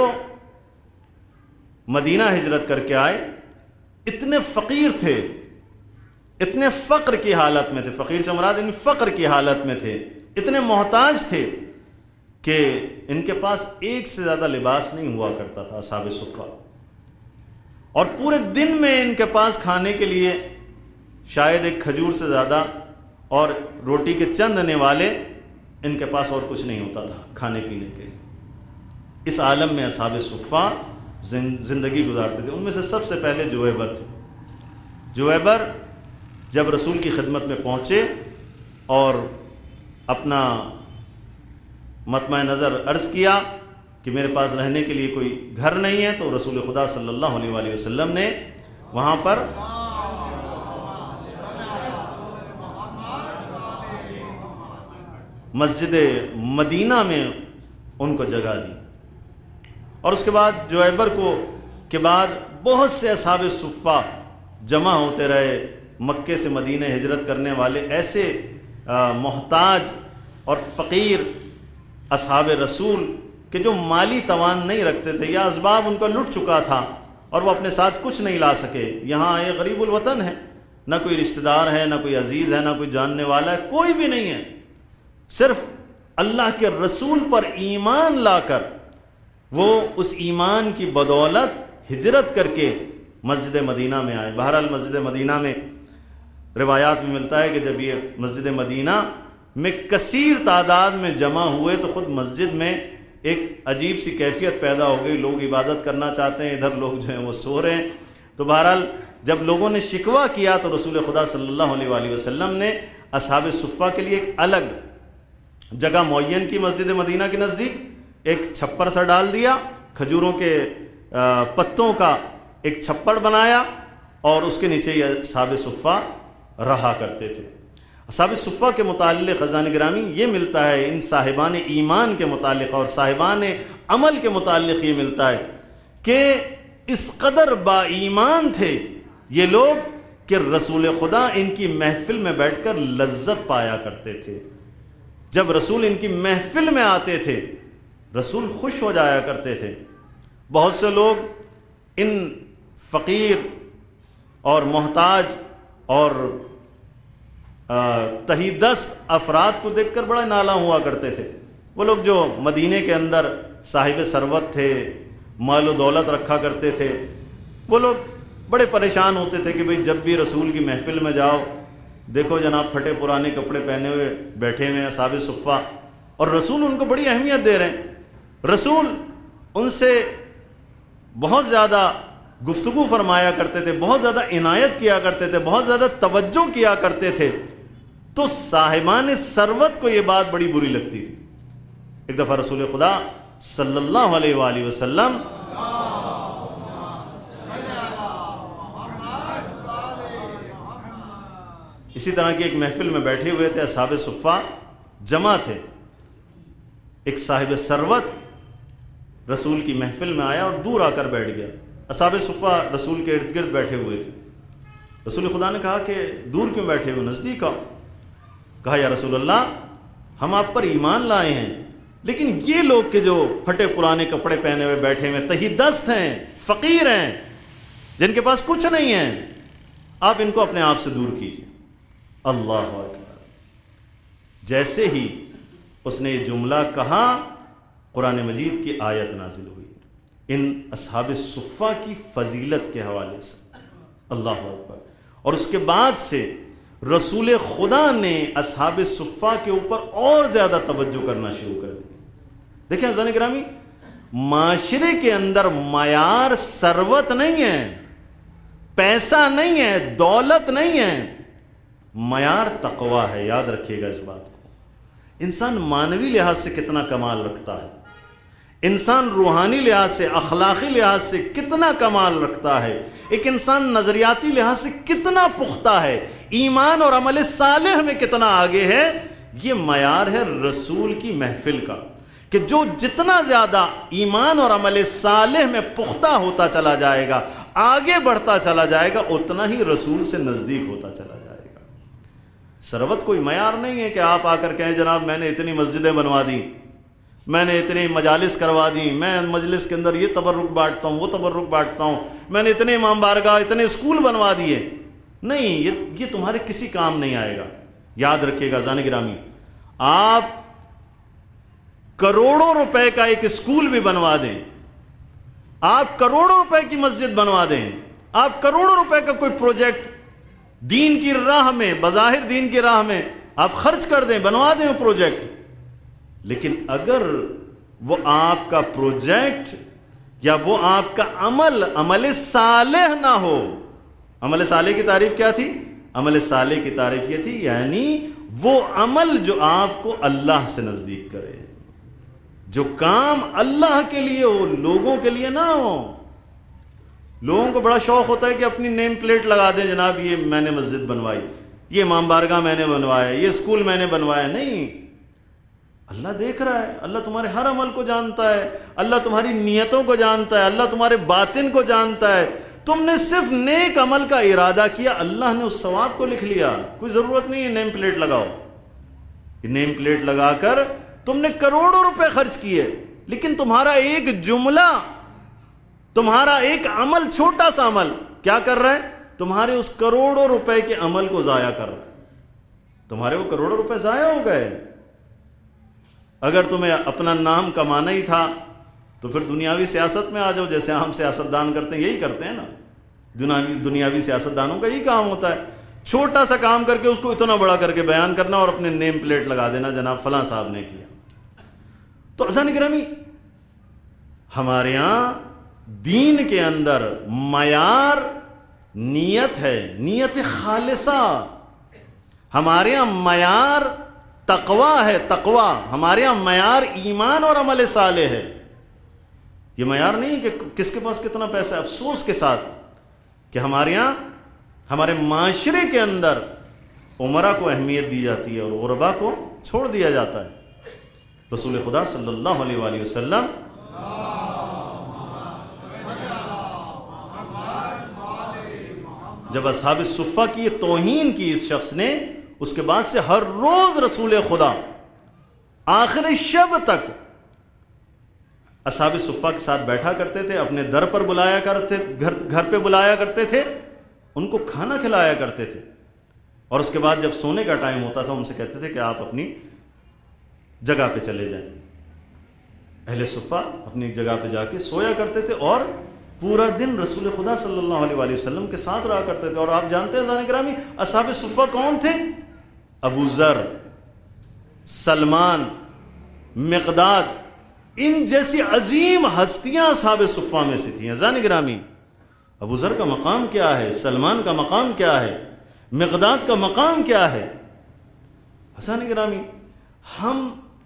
[SPEAKER 1] مدینہ ہجرت کر کے آئے، اتنے فقیر تھے، اتنے فقر کی حالت میں تھے، فقیر سے مراد ان فقر کی حالت میں تھے، اتنے محتاج تھے کہ ان کے پاس ایک سے زیادہ لباس نہیں ہوا کرتا تھا. اصحاب صفہ، اور پورے دن میں ان کے پاس کھانے کے لیے شاید ایک کھجور سے زیادہ اور روٹی کے چند آنے والے ان کے پاس اور کچھ نہیں ہوتا تھا کھانے پینے کے. اس عالم میں اصحاب صفہ زندگی گزارتے تھے. ان میں سے سب سے پہلے جویبر تھے. جویبر جب رسول کی خدمت میں پہنچے اور اپنا مطمع نظر عرض کیا کہ میرے پاس رہنے کے لیے کوئی گھر نہیں ہے، تو رسول خدا صلی اللہ علیہ وآلہ وسلم نے وہاں پر مسجد مدینہ میں ان کو جگہ دی. اور اس کے بعد جویبر کے بعد بہت سے اصحاب صفہ جمع ہوتے رہے. مکے سے مدینہ ہجرت کرنے والے ایسے محتاج اور فقیر اصحاب رسول کہ جو مالی توان نہیں رکھتے تھے یا اسباب ان کا لٹ چکا تھا اور وہ اپنے ساتھ کچھ نہیں لا سکے. یہاں آئے، غریب الوطن ہے، نہ کوئی رشتہ دار ہے، نہ کوئی عزیز ہے، نہ کوئی جاننے والا ہے، کوئی بھی نہیں ہے. صرف اللہ کے رسول پر ایمان لا کر وہ اس ایمان کی بدولت ہجرت کر کے مسجد مدینہ میں آئے۔ بہرحال مسجد مدینہ میں روایات میں ملتا ہے کہ جب یہ مسجد مدینہ میں کثیر تعداد میں جمع ہوئے تو خود مسجد میں ایک عجیب سی کیفیت پیدا ہو گئی، لوگ عبادت کرنا چاہتے ہیں، ادھر لوگ جو ہیں وہ سو رہے ہیں۔ تو بہرحال جب لوگوں نے شکوہ کیا تو رسول خدا صلی اللہ علیہ وآلہ وسلم نے اصحاب صفہ کے لیے ایک الگ جگہ معین کی مسجد مدینہ کے نزدیک، ایک چھپر سا ڈال دیا، کھجوروں کے پتوں کا ایک چھپڑ بنایا اور اس کے نیچے یہ اصحاب صفہ رہا کرتے تھے۔ اصحاب صفہ کے متعلق خزان گرامی یہ ملتا ہے، ان صاحبان ایمان کے متعلق اور صاحبان عمل کے متعلق یہ ملتا ہے کہ اس قدر با ایمان تھے یہ لوگ کہ رسول خدا ان کی محفل میں بیٹھ کر لذت پایا کرتے تھے۔ جب رسول ان کی محفل میں آتے تھے رسول خوش ہو جایا کرتے تھے۔ بہت سے لوگ ان فقیر اور محتاج اور تہی دست افراد کو دیکھ کر بڑا نالاں ہوا کرتے تھے۔ وہ لوگ جو مدینے کے اندر صاحب ثروت تھے، مال و دولت رکھا کرتے تھے، وہ لوگ بڑے پریشان ہوتے تھے کہ بھئی جب بھی رسول کی محفل میں جاؤ دیکھو جناب پھٹے پرانے کپڑے پہنے ہوئے بیٹھے ہوئے ہیں اصحاب صفہ، اور رسول ان کو بڑی اہمیت دے رہے ہیں۔ رسول ان سے بہت زیادہ گفتگو فرمایا کرتے تھے، بہت زیادہ عنایت کیا کرتے تھے، بہت زیادہ توجہ کیا کرتے تھے۔ تو صاحبان ثروت کو یہ بات بڑی بری لگتی تھی۔ ایک دفعہ رسول خدا صلی اللہ علیہ وآلہ وسلم اسی طرح کی ایک محفل میں بیٹھے ہوئے تھے، اصحاب صفہ جمع تھے۔ ایک صاحب ثروت رسول کی محفل میں آیا اور دور آ کر بیٹھ گیا۔ اصحاب صفہ رسول کے ارد گرد بیٹھے ہوئے تھے۔ رسول خدا نے کہا کہ دور کیوں بیٹھے ہوئے، نزدیک آؤ۔ کہا یا رسول اللہ ہم آپ پر ایمان لائے ہیں، لیکن یہ لوگ کہ جو پھٹے پرانے کپڑے پہنے ہوئے بیٹھے ہوئے تہی دست ہیں، فقیر ہیں، جن کے پاس کچھ نہیں ہے، آپ ان کو اپنے آپ سے دور کیجیے۔ اللہ اکبر۔ جیسے ہی اس نے یہ جملہ کہا قرآن مجید کی آیت نازل ہوئی ان اصحاب صفہ کی فضیلت کے حوالے سے۔ اللہ اکبر۔ اور اس کے بعد سے رسول خدا نے اصحاب صفہ کے اوپر اور زیادہ توجہ کرنا شروع کر دی۔ دیکھیں عزیزان گرامی، معاشرے کے اندر معیار ثروت نہیں ہے، پیسہ نہیں ہے، دولت نہیں ہے، معیار تقویٰ ہے۔ یاد رکھیے گا اس بات کو۔ انسان مانوی لحاظ سے کتنا کمال رکھتا ہے، انسان روحانی لحاظ سے، اخلاقی لحاظ سے کتنا کمال رکھتا ہے، ایک انسان نظریاتی لحاظ سے کتنا پختہ ہے، ایمان اور عمل صالح میں کتنا آگے ہے، یہ معیار ہے رسول کی محفل کا، کہ جو جتنا زیادہ ایمان اور عمل صالح میں پختہ ہوتا چلا جائے گا، آگے بڑھتا چلا جائے گا، اتنا ہی رسول سے نزدیک ہوتا چلا جائے گا۔ ثروت کوئی معیار نہیں ہے کہ آپ آ کر کہیں جناب میں نے اتنی مسجدیں بنوا دی، میں نے اتنی مجالس کروا دی، میں مجلس کے اندر یہ تبرک بانٹتا ہوں، وہ تبرک بانٹتا ہوں، میں نے اتنے امام بارگاہ، اتنے اسکول بنوا دیے۔ نہیں، یہ تمہارے کسی کام نہیں آئے گا۔ یاد رکھیے گا عزیزان گرامی، آپ کروڑوں روپے کا ایک اسکول بھی بنوا دیں، آپ کروڑوں روپے کی مسجد بنوا دیں، آپ کروڑوں روپے کا کوئی پروجیکٹ دین کی راہ میں، بظاہر دین کی راہ میں آپ خرچ کر دیں، بنوا دیں وہ پروجیکٹ، لیکن اگر وہ آپ کا پروجیکٹ یا وہ آپ کا عمل صالح نہ ہو۔ عمل صالح کی تعریف کیا تھی؟ عمل صالح کی تعریف یہ تھی یعنی وہ عمل جو آپ کو اللہ سے نزدیک کرے، جو کام اللہ کے لیے ہو، لوگوں کے لیے نہ ہو۔ لوگوں کو بڑا شوق ہوتا ہے کہ اپنی نیم پلیٹ لگا دیں، جناب یہ میں نے مسجد بنوائی، یہ امام بارگاہ میں نے بنوایا، یہ اسکول میں نے بنوایا۔ نہیں، اللہ دیکھ رہا ہے، اللہ تمہارے ہر عمل کو جانتا ہے، اللہ تمہاری نیتوں کو جانتا ہے، اللہ تمہارے باطن کو جانتا ہے۔ تم نے صرف نیک عمل کا ارادہ کیا، اللہ نے اس ثواب کو لکھ لیا۔ کوئی ضرورت نہیں ہے نیم پلیٹ لگاؤ۔ یہ نیم پلیٹ لگا کر تم نے کروڑوں روپے خرچ کیے، لیکن تمہارا ایک جملہ، تمہارا ایک عمل، چھوٹا سا عمل کیا کر رہا ہے؟ تمہارے اس کروڑوں روپے کے عمل کو ضائع کر رہا ہے۔ تمہارے وہ کروڑوں روپے ضائع ہو گئے۔ اگر تمہیں اپنا نام کمانا ہی تھا تو پھر دنیاوی سیاست میں آ جاؤ، جیسے عام سیاستدان کرتے ہیں، یہی کرتے ہیں نا، دنیاوی سیاستدانوں کا یہی کام ہوتا ہے، چھوٹا سا کام کر کے اس کو اتنا بڑا کر کے بیان کرنا اور اپنے نیم پلیٹ لگا دینا، جناب فلاں صاحب نے کیا۔ تو عزیزان گرامی، ہمارے ہاں دین کے اندر معیار نیت ہے، نیت خالصہ۔ ہمارے ہاں معیار تقویٰ ہے، تقویٰ۔ ہمارے ہاں معیار ایمان اور عمل صالح ہے۔ یہ معیار نہیں کہ کس کے پاس کتنا پیسہ ہے۔ افسوس کے ساتھ کہ ہمارے ہاں، ہمارے معاشرے کے اندر عمرا کو اہمیت دی جاتی ہے اور غربا کو چھوڑ دیا جاتا ہے۔ رسول خدا صلی اللہ علیہ وآلہ وسلم جب اصحاب الصفہ کی توہین کی اس شخص نے، اس کے بعد سے ہر روز رسول خدا آخر شب تک اصحاب الصفہ کے ساتھ بیٹھا کرتے تھے، اپنے در پر بلایا کرتے، گھر پہ بلایا کرتے تھے، ان کو کھانا کھلایا کرتے تھے، اور اس کے بعد جب سونے کا ٹائم ہوتا تھا ان سے کہتے تھے کہ آپ اپنی جگہ پہ چلے جائیں۔ اہل صفہ اپنی جگہ پہ جا کے سویا کرتے تھے اور پورا دن رسول خدا صلی اللہ علیہ وآلہ وسلم کے ساتھ رہا کرتے تھے۔ اور آپ جانتے ہیں عزیزان گرامی، اصحاب صفہ کون تھے؟ ابو ذر، سلمان، مقداد، ان جیسی عظیم ہستیاں اصحاب صفہ میں سے تھیں۔ عزیزان گرامی، ابو ذر کا مقام کیا ہے؟ سلمان کا مقام کیا ہے؟ مقداد کا مقام کیا ہے؟ عزیزان گرامی، ہم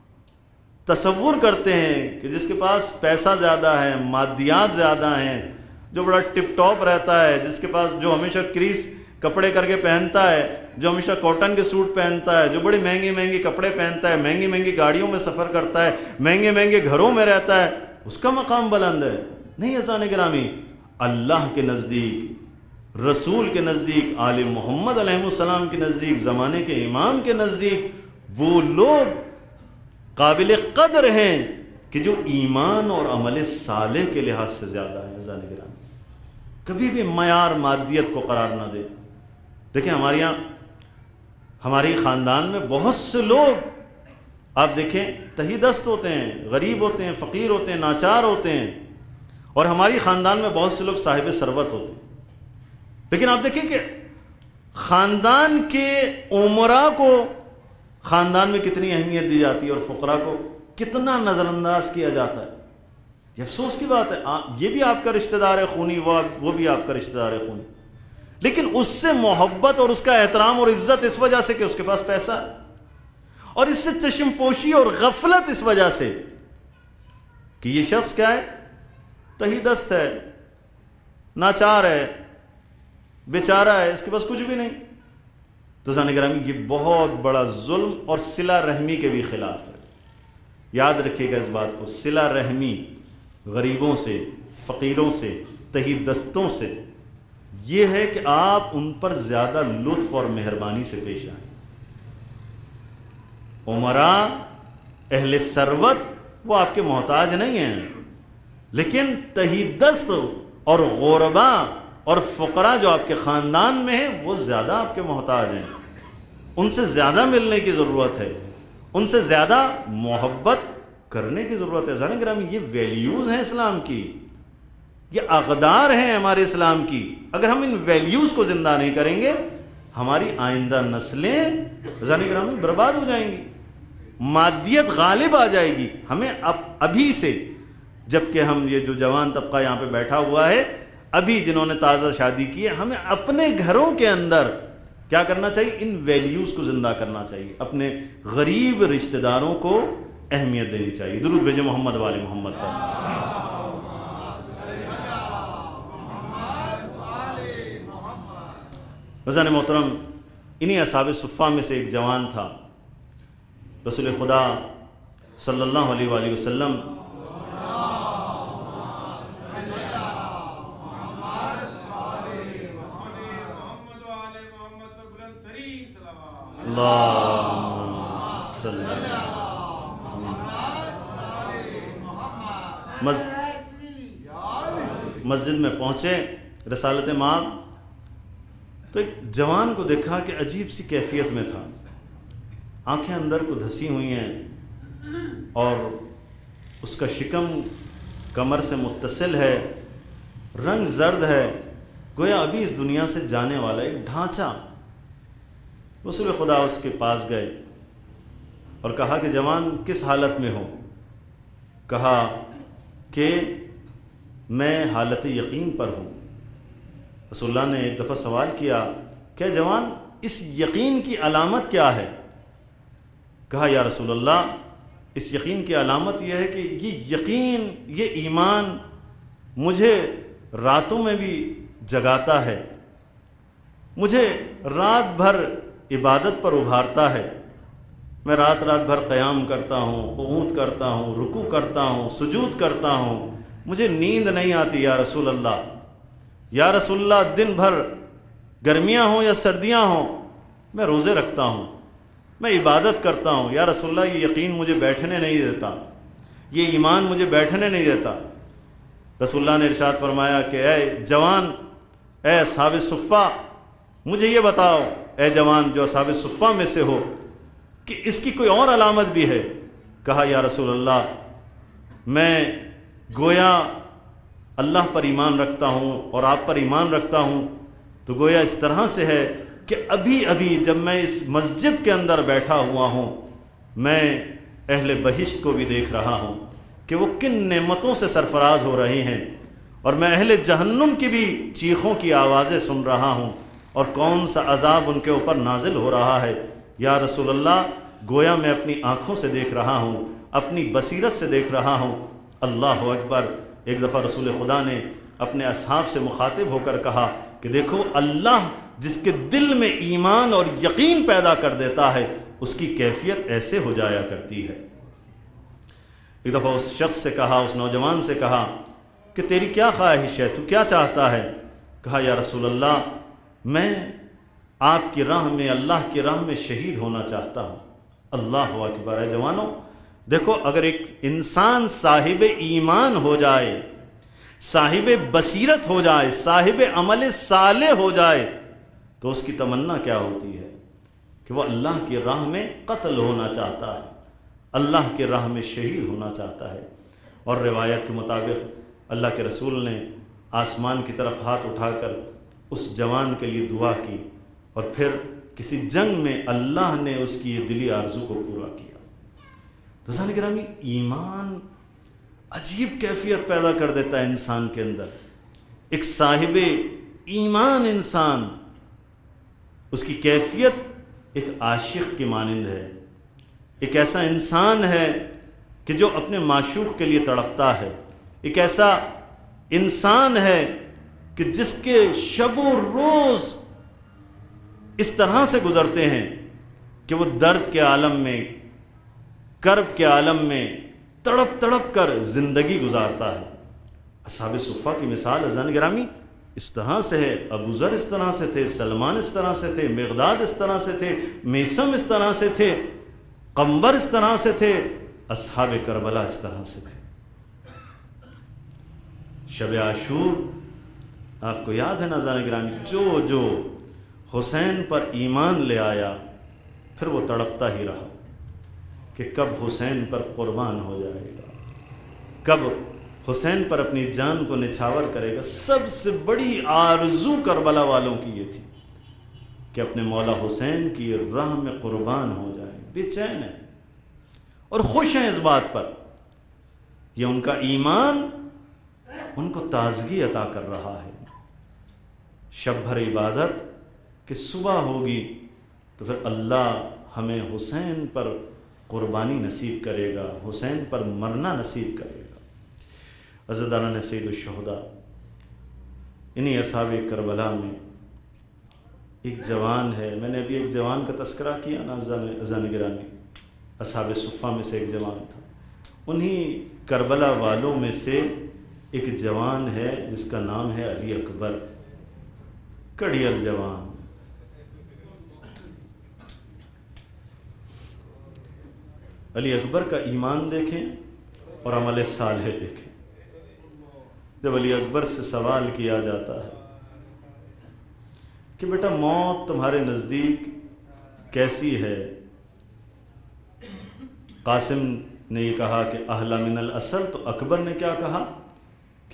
[SPEAKER 1] تصور کرتے ہیں کہ جس کے پاس پیسہ زیادہ ہے، مادیات زیادہ ہیں، جو بڑا ٹپ ٹاپ رہتا ہے، جس کے پاس جو ہمیشہ کریس کپڑے کر کے پہنتا ہے، جو ہمیشہ کاٹن کے سوٹ پہنتا ہے، جو بڑے مہنگے مہنگے کپڑے پہنتا ہے، مہنگی مہنگی گاڑیوں میں سفر کرتا ہے، مہنگے مہنگے گھروں میں رہتا ہے، اس کا مقام بلند ہے؟ نہیں عزیزان گرامی، اللہ کے نزدیک، رسول کے نزدیک، آل محمد علیہ السلام کے نزدیک، زمانے کے امام کے نزدیک وہ لوگ قابل قدر ہیں کہ جو ایمان اور عمل صالح کے لحاظ سے زیادہ ہیں۔ عزیزان گرامی، کبھی بھی معیار مادیت کو قرار نہ دے۔ دیکھیں ہمارے یہاں، ہماری خاندان میں بہت سے لوگ آپ دیکھیں تہی دست ہوتے ہیں، غریب ہوتے ہیں، فقیر ہوتے ہیں، ناچار ہوتے ہیں، اور ہماری خاندان میں بہت سے لوگ صاحب ثروت ہوتے ہیں۔ لیکن آپ دیکھیں کہ خاندان کے عمرا کو خاندان میں کتنی اہمیت دی جاتی ہے اور فقراء کو کتنا نظر انداز کیا جاتا ہے۔ یہ افسوس کی بات ہے۔ یہ بھی آپ کا رشتہ دار ہے خونی، وہ بھی آپ کا رشتہ دار ہے خونی، لیکن اس سے محبت اور اس کا احترام اور عزت اس وجہ سے کہ اس کے پاس پیسہ ہے، اور اس سے چشم پوشی اور غفلت اس وجہ سے کہ یہ شخص کیا ہے؟ تہی دست ہے، ناچار ہے، بیچارہ ہے، اس کے پاس کچھ بھی نہیں۔ تو عزیزان گرامی، یہ بہت بڑا ظلم اور صلہ رحمی کے بھی خلاف ہے۔ یاد رکھیے گا اس بات کو، صلہ رحمی غریبوں سے، فقیروں سے، تہی دستوں سے، یہ ہے کہ آپ ان پر زیادہ لطف اور مہربانی سے پیش آئیں۔ عمراء، اہل ثروت، وہ آپ کے محتاج نہیں ہیں، لیکن تہی دست اور غربا اور فقراء جو آپ کے خاندان میں ہیں وہ زیادہ آپ کے محتاج ہیں، ان سے زیادہ ملنے کی ضرورت ہے، ان سے زیادہ محبت کرنے کی ضرورت ہے۔ عزیزان گرامی، یہ ویلیوز ہیں اسلام کی، یہ اقدار ہیں ہمارے اسلام کی۔ اگر ہم ان ویلیوز کو زندہ نہیں کریں گے، ہماری آئندہ نسلیں عزیزان گرامی برباد ہو جائیں گی، مادیت غالب آ جائے گی۔ ہمیں ابھی سے، جبکہ ہم یہ جو جوان طبقہ یہاں پہ بیٹھا ہوا ہے، ابھی جنہوں نے تازہ شادی کی ہے، ہمیں اپنے گھروں کے اندر کیا کرنا چاہیے؟ ان ویلیوز کو زندہ کرنا چاہیے، اپنے غریب رشتہ داروں کو اہمیت دینی چاہیے۔ درود بھیجیں محمد والے محمد پر۔ عزیزان محترم، انہی اصحاب صفہ میں سے ایک جوان تھا، رسول خدا صلی اللہ علیہ وآلہ وسلم مسجد میں پہنچے رسالت مآب، تو ایک جوان کو دیکھا کہ عجیب سی کیفیت میں تھا، آنکھیں اندر کو دھسی ہوئی ہیں اور اس کا شکم کمر سے متصل ہے، رنگ زرد ہے، گویا ابھی اس دنیا سے جانے والا ایک ڈھانچہ۔ رسول خدا اس کے پاس گئے اور کہا کہ جوان کس حالت میں ہو؟ کہا کہ میں حالت یقین پر ہوں۔ رسول اللہ نے ایک دفعہ سوال کیا کہ جوان اس یقین کی علامت کیا ہے؟ کہا یا رسول اللہ اس یقین کی علامت یہ ہے کہ یہ یقین، یہ ایمان مجھے راتوں میں بھی جگاتا ہے، مجھے رات بھر عبادت پر ابھارتا ہے، میں رات بھر قیام کرتا ہوں، قعود کرتا ہوں، رکوع کرتا ہوں، سجود کرتا ہوں، مجھے نیند نہیں آتی یا رسول اللہ۔ یا رسول اللہ دن بھر گرمیاں ہوں یا سردیاں ہوں میں روزے رکھتا ہوں، میں عبادت کرتا ہوں، یا رسول اللہ یہ یقین مجھے بیٹھنے نہیں دیتا، یہ ایمان مجھے بیٹھنے نہیں دیتا۔ رسول اللہ نے ارشاد فرمایا کہ اے جوان، اے اصحاب صفہ، مجھے یہ بتاؤ اے جوان جو اصحاب صفہ میں سے ہو کہ اس کی کوئی اور علامت بھی ہے؟ کہا یا رسول اللہ میں گویا اللہ پر ایمان رکھتا ہوں اور آپ پر ایمان رکھتا ہوں، تو گویا اس طرح سے ہے کہ ابھی جب میں اس مسجد کے اندر بیٹھا ہوا ہوں میں اہل بہشت کو بھی دیکھ رہا ہوں کہ وہ کن نعمتوں سے سرفراز ہو رہے ہیں، اور میں اہل جہنم کی بھی چیخوں کی آوازیں سن رہا ہوں اور کون سا عذاب ان کے اوپر نازل ہو رہا ہے۔ یا رسول اللہ گویا میں اپنی آنکھوں سے دیکھ رہا ہوں، اپنی بصیرت سے دیکھ رہا ہوں۔ اللہ اکبر۔ ایک دفعہ رسول خدا نے اپنے اصحاب سے مخاطب ہو کر کہا کہ دیکھو اللہ جس کے دل میں ایمان اور یقین پیدا کر دیتا ہے اس کی کیفیت ایسے ہو جایا کرتی ہے۔ ایک دفعہ اس شخص سے کہا، اس نوجوان سے کہا کہ تیری کیا خواہش ہے، تو کیا چاہتا ہے؟ کہا یا رسول اللہ میں آپ کی راہ میں، اللہ کی راہ میں شہید ہونا چاہتا ہوں۔ اللہ اکبر۔ ہے جوانوں دیکھو، اگر ایک انسان صاحب ایمان ہو جائے، صاحب بصیرت ہو جائے، صاحب عمل صالح ہو جائے تو اس کی تمنا کیا ہوتی ہے کہ وہ اللہ کی راہ میں قتل ہونا چاہتا ہے، اللہ کی راہ میں شہید ہونا چاہتا ہے۔ اور روایت کے مطابق اللہ کے رسول نے آسمان کی طرف ہاتھ اٹھا کر اس جوان کے لیے دعا کی، اور پھر کسی جنگ میں اللہ نے اس کی یہ دلی آرزو کو پورا کیا۔ دوستان گرامی، ایمان عجیب کیفیت پیدا کر دیتا ہے انسان کے اندر۔ ایک صاحب ایمان انسان، اس کی کیفیت ایک عاشق کی مانند ہے، ایک ایسا انسان ہے کہ جو اپنے معشوق کے لیے تڑپتا ہے، ایک ایسا انسان ہے کہ جس کے شب و روز اس طرح سے گزرتے ہیں کہ وہ درد کے عالم میں، کرب کے عالم میں تڑپ تڑپ کر زندگی گزارتا ہے۔ اصحاب صفہ کی مثال عزیزان گرامی اس طرح سے ہے۔ ابو ذر اس طرح سے تھے، سلمان اس طرح سے تھے، مقداد اس طرح سے تھے، میثم اس طرح سے تھے، قنبر اس طرح سے تھے، اصحاب کربلا اس طرح سے تھے۔ شب عاشور آپ کو یاد ہے نا عزیزان گرامی، جو حسین پر ایمان لے آیا پھر وہ تڑپتا ہی رہا کہ کب حسین پر قربان ہو جائے گا، کب حسین پر اپنی جان کو نچھاور کرے گا۔ سب سے بڑی آرزو کربلا والوں کی یہ تھی کہ اپنے مولا حسین کی راہ میں قربان ہو جائے۔ بے چین ہیں اور خوش ہیں اس بات پر، یہ ان کا ایمان ان کو تازگی عطا کر رہا ہے۔ شب بھر عبادت کہ صبح ہوگی تو پھر اللہ ہمیں حسین پر قربانی نصیب کرے گا، حسین پر مرنا نصیب کرے گا۔ عزیزان سید الشہداء، انہی اصحاب کربلا میں ایک جوان ہے، میں نے ابھی ایک جوان کا تذکرہ کیا نا عزیزان گرامی، اصحاب صفہ میں سے ایک جوان تھا، انہی کربلا والوں میں سے ایک جوان ہے جس کا نام ہے علی اکبر، کڑیل جوان۔ علی اکبر کا ایمان دیکھیں اور عمل صالح دیکھیں۔ جب علی اکبر سے سوال کیا جاتا ہے کہ بیٹا موت تمہارے نزدیک کیسی ہے، قاسم نے یہ کہا کہ احلی من الاصل، تو اکبر نے کیا کہا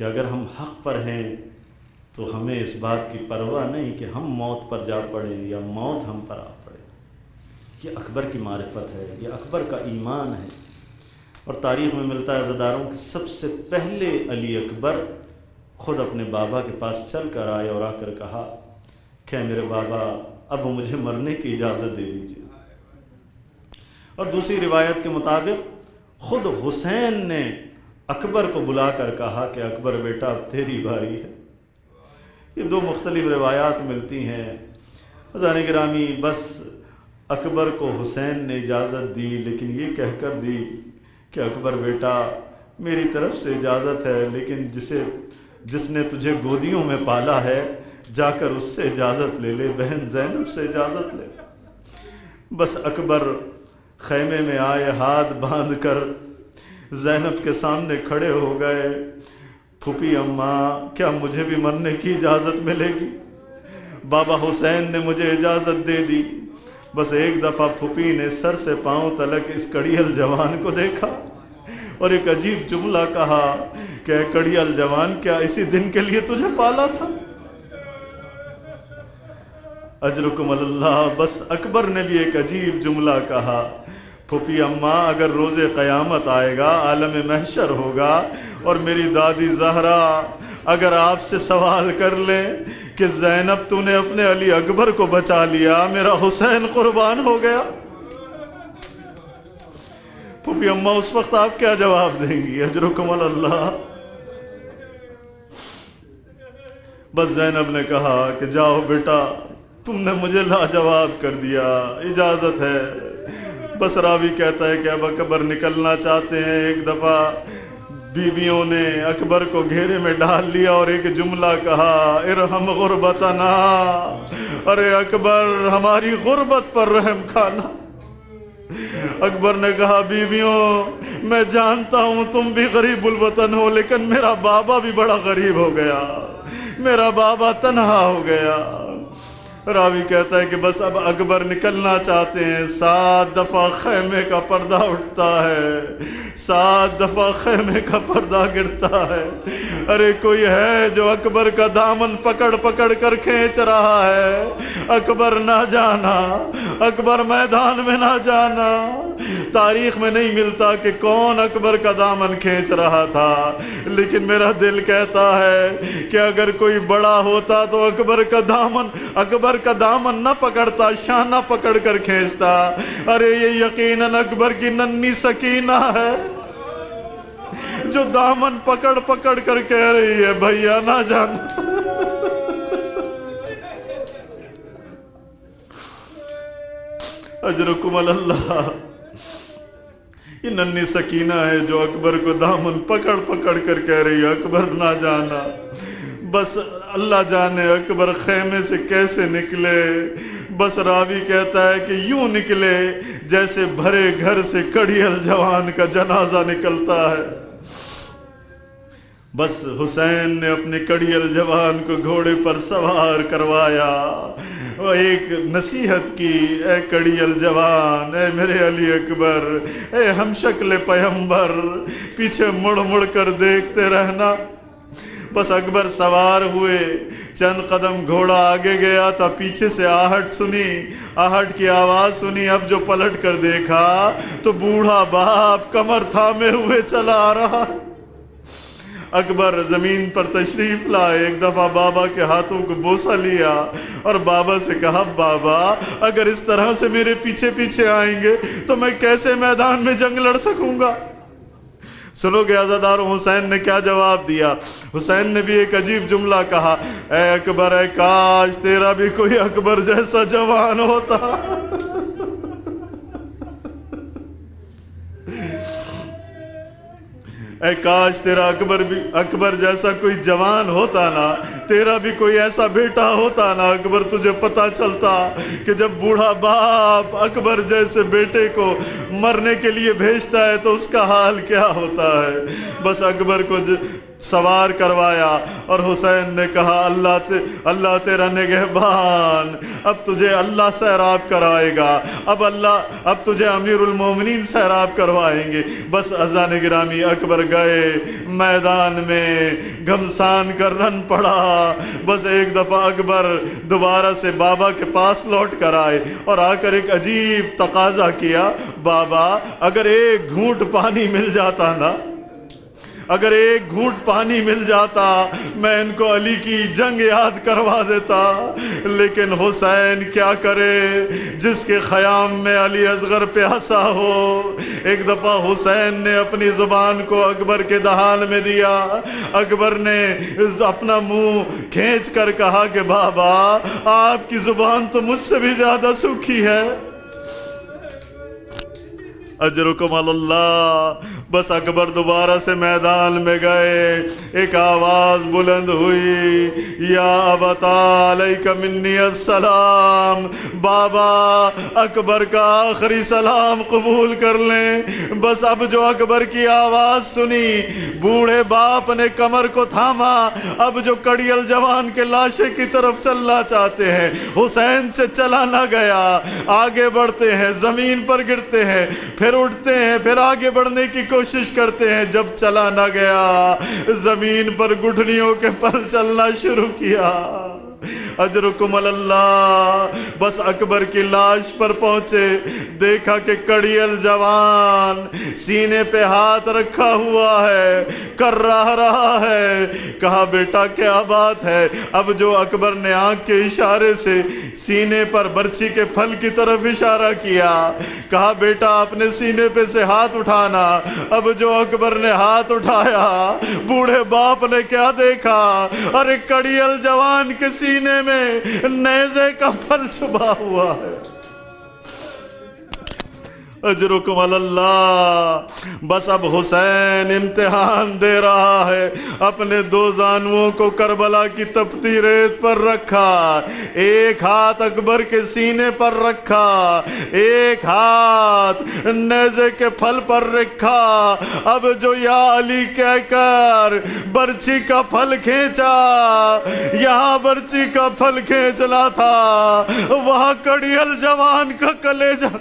[SPEAKER 1] کہ اگر ہم حق پر ہیں تو ہمیں اس بات کی پرواہ نہیں کہ ہم موت پر جا پڑیں یا موت ہم پر آ پڑے۔ یہ اکبر کی معرفت ہے، یہ اکبر کا ایمان ہے۔ اور تاریخ میں ملتا ہے عزاداروں کہ سب سے پہلے علی اکبر خود اپنے بابا کے پاس چل کر آئے اور آ کر کہا کہ میرے بابا اب مجھے مرنے کی اجازت دے دیجیے۔ اور دوسری روایت کے مطابق خود حسین نے اکبر کو بلا کر کہا کہ اکبر بیٹا اب تیری باری ہے۔ یہ دو مختلف روایات ملتی ہیں۔ عزیزان گرامی، بس اکبر کو حسین نے اجازت دی، لیکن یہ کہہ کر دی کہ اکبر بیٹا میری طرف سے اجازت ہے، لیکن جس نے تجھے گودیوں میں پالا ہے جا کر اس سے اجازت لے لے، بہن زینب سے اجازت لے۔ بس اکبر خیمے میں آئے، ہاتھ باندھ کر زینب کے سامنے کھڑے ہو گئے۔ پھوپھی اماں، کیا مجھے بھی مرنے کی اجازت ملے گی؟ بابا حسین نے مجھے اجازت دے دی۔ بس ایک دفعہ پھوپھی نے سر سے پاؤں تلک اس کڑیل جوان کو دیکھا اور ایک عجیب جملہ کہا کہ اے کڑیل جوان، کیا اسی دن کے لیے تجھے پالا تھا؟ اجرکم اللہ۔ بس اکبر نے بھی ایک عجیب جملہ کہا، پھوپھی اماں اگر روز قیامت آئے گا، عالم محشر ہوگا، اور میری دادی زہرا اگر آپ سے سوال کر لیں کہ زینب تو نے اپنے علی اکبر کو بچا لیا، میرا حسین قربان ہو گیا، پھوپھی اماں اس وقت آپ کیا جواب دیں گی؟ اجرکم اللہ۔ بس زینب نے کہا کہ جاؤ بیٹا، تم نے مجھے لاجواب کر دیا، اجازت ہے۔ بس راوی کہتا ہے کہ اب اکبر نکلنا چاہتے ہیں، ایک دفعہ بیویوں نے اکبر کو گھیرے میں ڈال لیا اور ایک جملہ کہا، ارحم غربتنا، ارے اکبر ہماری غربت پر رحم کھانا۔ اکبر نے کہا، بیویوں میں جانتا ہوں تم بھی غریب الوطن ہو، لیکن میرا بابا بھی بڑا غریب ہو گیا، میرا بابا تنہا ہو گیا۔ راوی کہتا ہے کہ بس اب اکبر نکلنا چاہتے ہیں، 7 دفعہ خیمے کا پردہ اٹھتا ہے، 7 دفعہ خیمے کا پردہ گرتا ہے۔ ارے کوئی ہے جو اکبر کا دامن پکڑ پکڑ کر کھینچ رہا ہے؟ اکبر نہ جانا، اکبر میدان میں نہ جانا۔ تاریخ میں نہیں ملتا کہ کون اکبر کا دامن کھینچ رہا تھا، لیکن میرا دل کہتا ہے کہ اگر کوئی بڑا ہوتا تو اکبر کا دامن نہ پکڑتا، شانہ پکڑ کر کھینچتا۔ ارے یہ یقیناً اکبر کی ننھی سکینہ ہے جو دامن پکڑ پکڑ کر کہہ رہی ہے بھیا نہ جانا۔ اجرکم اللہ۔ یہ ننھی سکینہ ہے جو اکبر کو دامن پکڑ پکڑ کر کہہ رہی ہے اکبر نہ جانا۔ بس اللہ جانے اکبر خیمے سے کیسے نکلے۔ بس راوی کہتا ہے کہ یوں نکلے جیسے بھرے گھر سے کڑیل جوان کا جنازہ نکلتا ہے۔ بس حسین نے اپنے کڑیل جوان کو گھوڑے پر سوار کروایا، وہ ایک نصیحت کی، اے کڑیل جوان، اے میرے علی اکبر، اے ہم شکل پیغمبر، پیچھے مڑ مڑ کر دیکھتے رہنا۔ بس اکبر سوار ہوئے، چند قدم گھوڑا آگے گیا تو پیچھے سے آہٹ سنی، آہٹ کی آواز سنی۔ اب جو پلٹ کر دیکھا تو بوڑھا باپ کمر تھامے ہوئے چلا آ رہا۔ اکبر زمین پر تشریف لائے، ایک دفعہ بابا کے ہاتھوں کو بوسہ لیا اور بابا سے کہا، بابا اگر اس طرح سے میرے پیچھے پیچھے آئیں گے تو میں کیسے میدان میں جنگ لڑ سکوں گا؟ سنو گے عزاداروں حسین نے کیا جواب دیا۔ حسین نے بھی ایک عجیب جملہ کہا، اے اکبر، اے کاش تیرا بھی کوئی اکبر جیسا جوان ہوتا۔ اے کاش تیرا اکبر جیسا کوئی جوان ہوتا نا، تیرا بھی کوئی ایسا بیٹا ہوتا نا اکبر، تجھے پتا چلتا کہ جب بوڑھا باپ اکبر جیسے بیٹے کو مرنے کے لیے بھیجتا ہے تو اس کا حال کیا ہوتا ہے۔ بس اکبر کو سوار کروایا اور حسین نے کہا اللہ تیرا نگہبان، اب تجھے اللہ سیراب کرائے گا، اب تجھے امیر المومنین سیراب کروائیں گے۔ بس اذان گرامی اکبر گئے میدان میں، گھمسان کر رن پڑا۔ بس ایک دفعہ اکبر دوبارہ سے بابا کے پاس لوٹ کر آئے اور آ کر ایک عجیب تقاضا کیا، بابا اگر ایک گھونٹ پانی مل جاتا نا، اگر ایک گھونٹ پانی مل جاتا میں ان کو علی کی جنگ یاد کروا دیتا، لیکن حسین کیا کرے جس کے خیام میں علی اصغر پیاسا ہو۔ ایک دفعہ حسین نے اپنی زبان کو اکبر کے دہان میں دیا، اکبر نے اپنا منہ کھینچ کر کہا کہ بابا آپ کی زبان تو مجھ سے بھی زیادہ سوکھی ہے، اجرکم اللہ۔ بس اکبر دوبارہ سے میدان میں گئے، ایک آواز بلند ہوئی، یا ابتا علیک منی السلام، بابا اکبر کا آخری سلام قبول کر لیں۔ بس اب جو اکبر کی آواز سنی، بوڑھے باپ نے کمر کو تھاما، اب جو کڑیل جوان کے لاشے کی طرف چلنا چاہتے ہیں، حسین سے چلا نہ گیا، آگے بڑھتے ہیں، زمین پر گرتے ہیں، پھر اٹھتے ہیں، پھر آگے بڑھنے کی کوشش کرتے ہیں، جب چلا نہ گیا زمین پر گھٹنیوں کے پر چلنا شروع کیا۔ اجرکم اللہ۔ بس اکبر کی لاش پر پہنچے، دیکھا کہ کڑیل جوان سینے پہ ہاتھ رکھا ہوا ہے، کر رہا ہے۔ کہا بیٹا کیا بات ہے؟ اب جو اکبر نے آنکھ کے اشارے سے سینے پر برچھی کے پھل کی طرف اشارہ کیا، کہا بیٹا اپنے سینے پہ سے ہاتھ اٹھانا۔ اب جو اکبر نے ہاتھ اٹھایا، بوڑھے باپ نے کیا دیکھا، ارے کڑیل جوان کے سینے میں نیزے کا پھل چھپا ہوا ہے۔ اجرکم اللہ۔ بس اب حسین امتحان دے رہا ہے، اپنے دو زانوؤں کو کربلا کی تپتی ریت پر رکھا، ایک ہاتھ اکبر کے سینے پر رکھا، ایک ہاتھ نیزے کے پھل پر رکھا۔ اب جو یا علی کہہ کر برچھی کا پھل کھینچا، یہاں برچھی کا پھل کھینچنا تھا، وہاں کڑیل جوان کا کلیجہ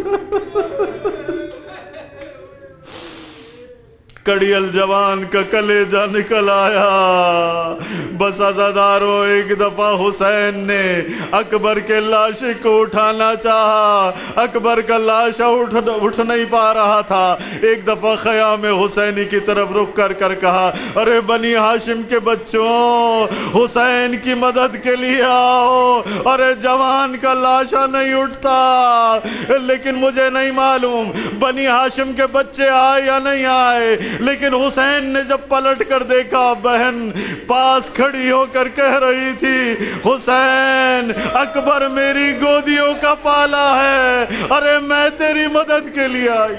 [SPEAKER 1] کڑیل جوان کا کلیجہ نکل آیا۔ بس عزاداروں، ایک دفعہ حسین نے اکبر کے لاشے کو اٹھانا چاہا، اکبر کا لاشا اٹھ نہیں پا رہا تھا۔ ایک دفعہ خیام حسینی کی طرف رک کر کہا، ارے بنی ہاشم کے بچوں، حسین کی مدد کے لیے آؤ۔ ارے جوان کا لاشا نہیں اٹھتا، لیکن مجھے نہیں معلوم بنی ہاشم کے بچے آئے یا نہیں آئے، لیکن حسین نے جب پلٹ کر دیکھا، بہن پاس کھڑی ہو کر کہہ رہی تھی، حسین اکبر میری گودیوں کا پالا ہے، ارے میں تیری مدد کے لیے آئی۔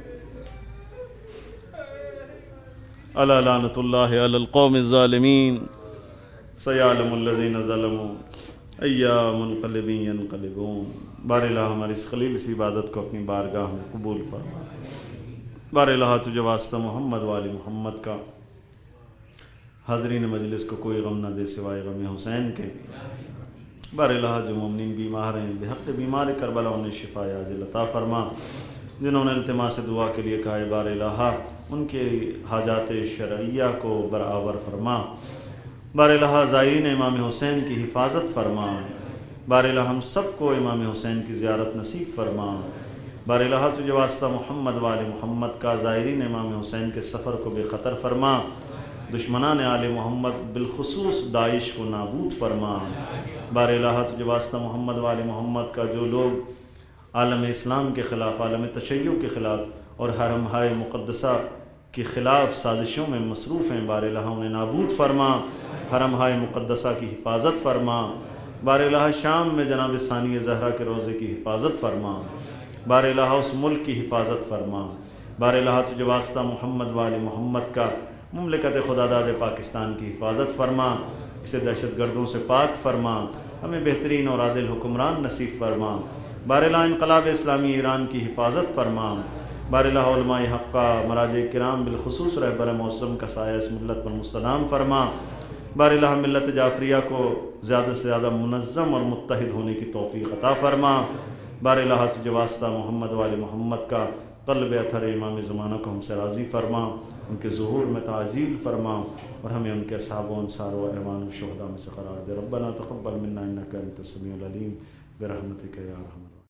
[SPEAKER 1] الا لعنت اللہ علی القوم الظالمین، سیعلم الذین ظلموا ایام منقلب ینقلبون۔ بار الہ ہماری اس خلیل سی عبادت کو اپنی بارگاہ میں قبول فرما۔ بار الہ تجھے واسطہ محمد والی محمد کا، حاضرین مجلس کو کوئی غم نہ دے سوائے غم حسین کے۔ بار الہ جو مومنین بیمار ہیں، بحق بیمار کربلا انہیں شفا عاجل عطا فرما۔ جنہوں نے التماس دعا کے لیے کہا ہے، بار الہ ان کے حاجات شرعیہ کو برآور فرما۔ بار الہ زائرین امام حسین کی حفاظت فرما۔ بار الہ ہم سب کو امام حسین کی زیارت نصیب فرما۔ بار الہ تجھے واسطہ محمد وآل محمد کا، زائرین امام حسین کے سفر کو بے خطر فرما۔ دشمنان آل محمد بالخصوص داعش کو نابود فرما۔ بار الہ تجھے واسطہ محمد وآل محمد کا، جو لوگ عالم اسلام کے خلاف، عالم تشیع کے خلاف اور حرم ہائے مقدسہ کے خلاف سازشوں میں مصروف ہیں، بار الہ انہیں نابود فرما، حرم ہائے مقدسہ کی حفاظت فرما۔ بار الہ شام میں جناب ثانی زہرا کے روضے کی حفاظت فرما۔ بار الہ اس ملک کی حفاظت فرما۔ بار الہ تجھے واسطہ محمد وآل محمد کا، مملکت خداداد پاکستان کی حفاظت فرما، اسے دہشت گردوں سے پاک فرما، ہمیں بہترین اور عادل حکمران نصیب فرما۔ بار الہ انقلاب اسلامی ایران کی حفاظت فرما۔ بار الہ علماء حقہ مراجع کرام بالخصوص رہبر معظم کا سایہ اس ملت پر مستدام فرما۔ بار الہ ملت جعفریہ کو زیادہ سے زیادہ منظم اور متحد ہونے کی توفیق عطا فرما۔ بار الہ تجھے واسطہ محمد وآل محمد کا قلب اطہر امام زمانہ کو ہم سے راضی فرما، ان کے ظہور میں تعجیل فرما، اور ہمیں ان کے اصحاب و انصار و اعوان و شہداء میں سے قرار دے۔ ربنا تقبل منا انک انت السمیع العلیم برحمتک یا ارحم الراحمین۔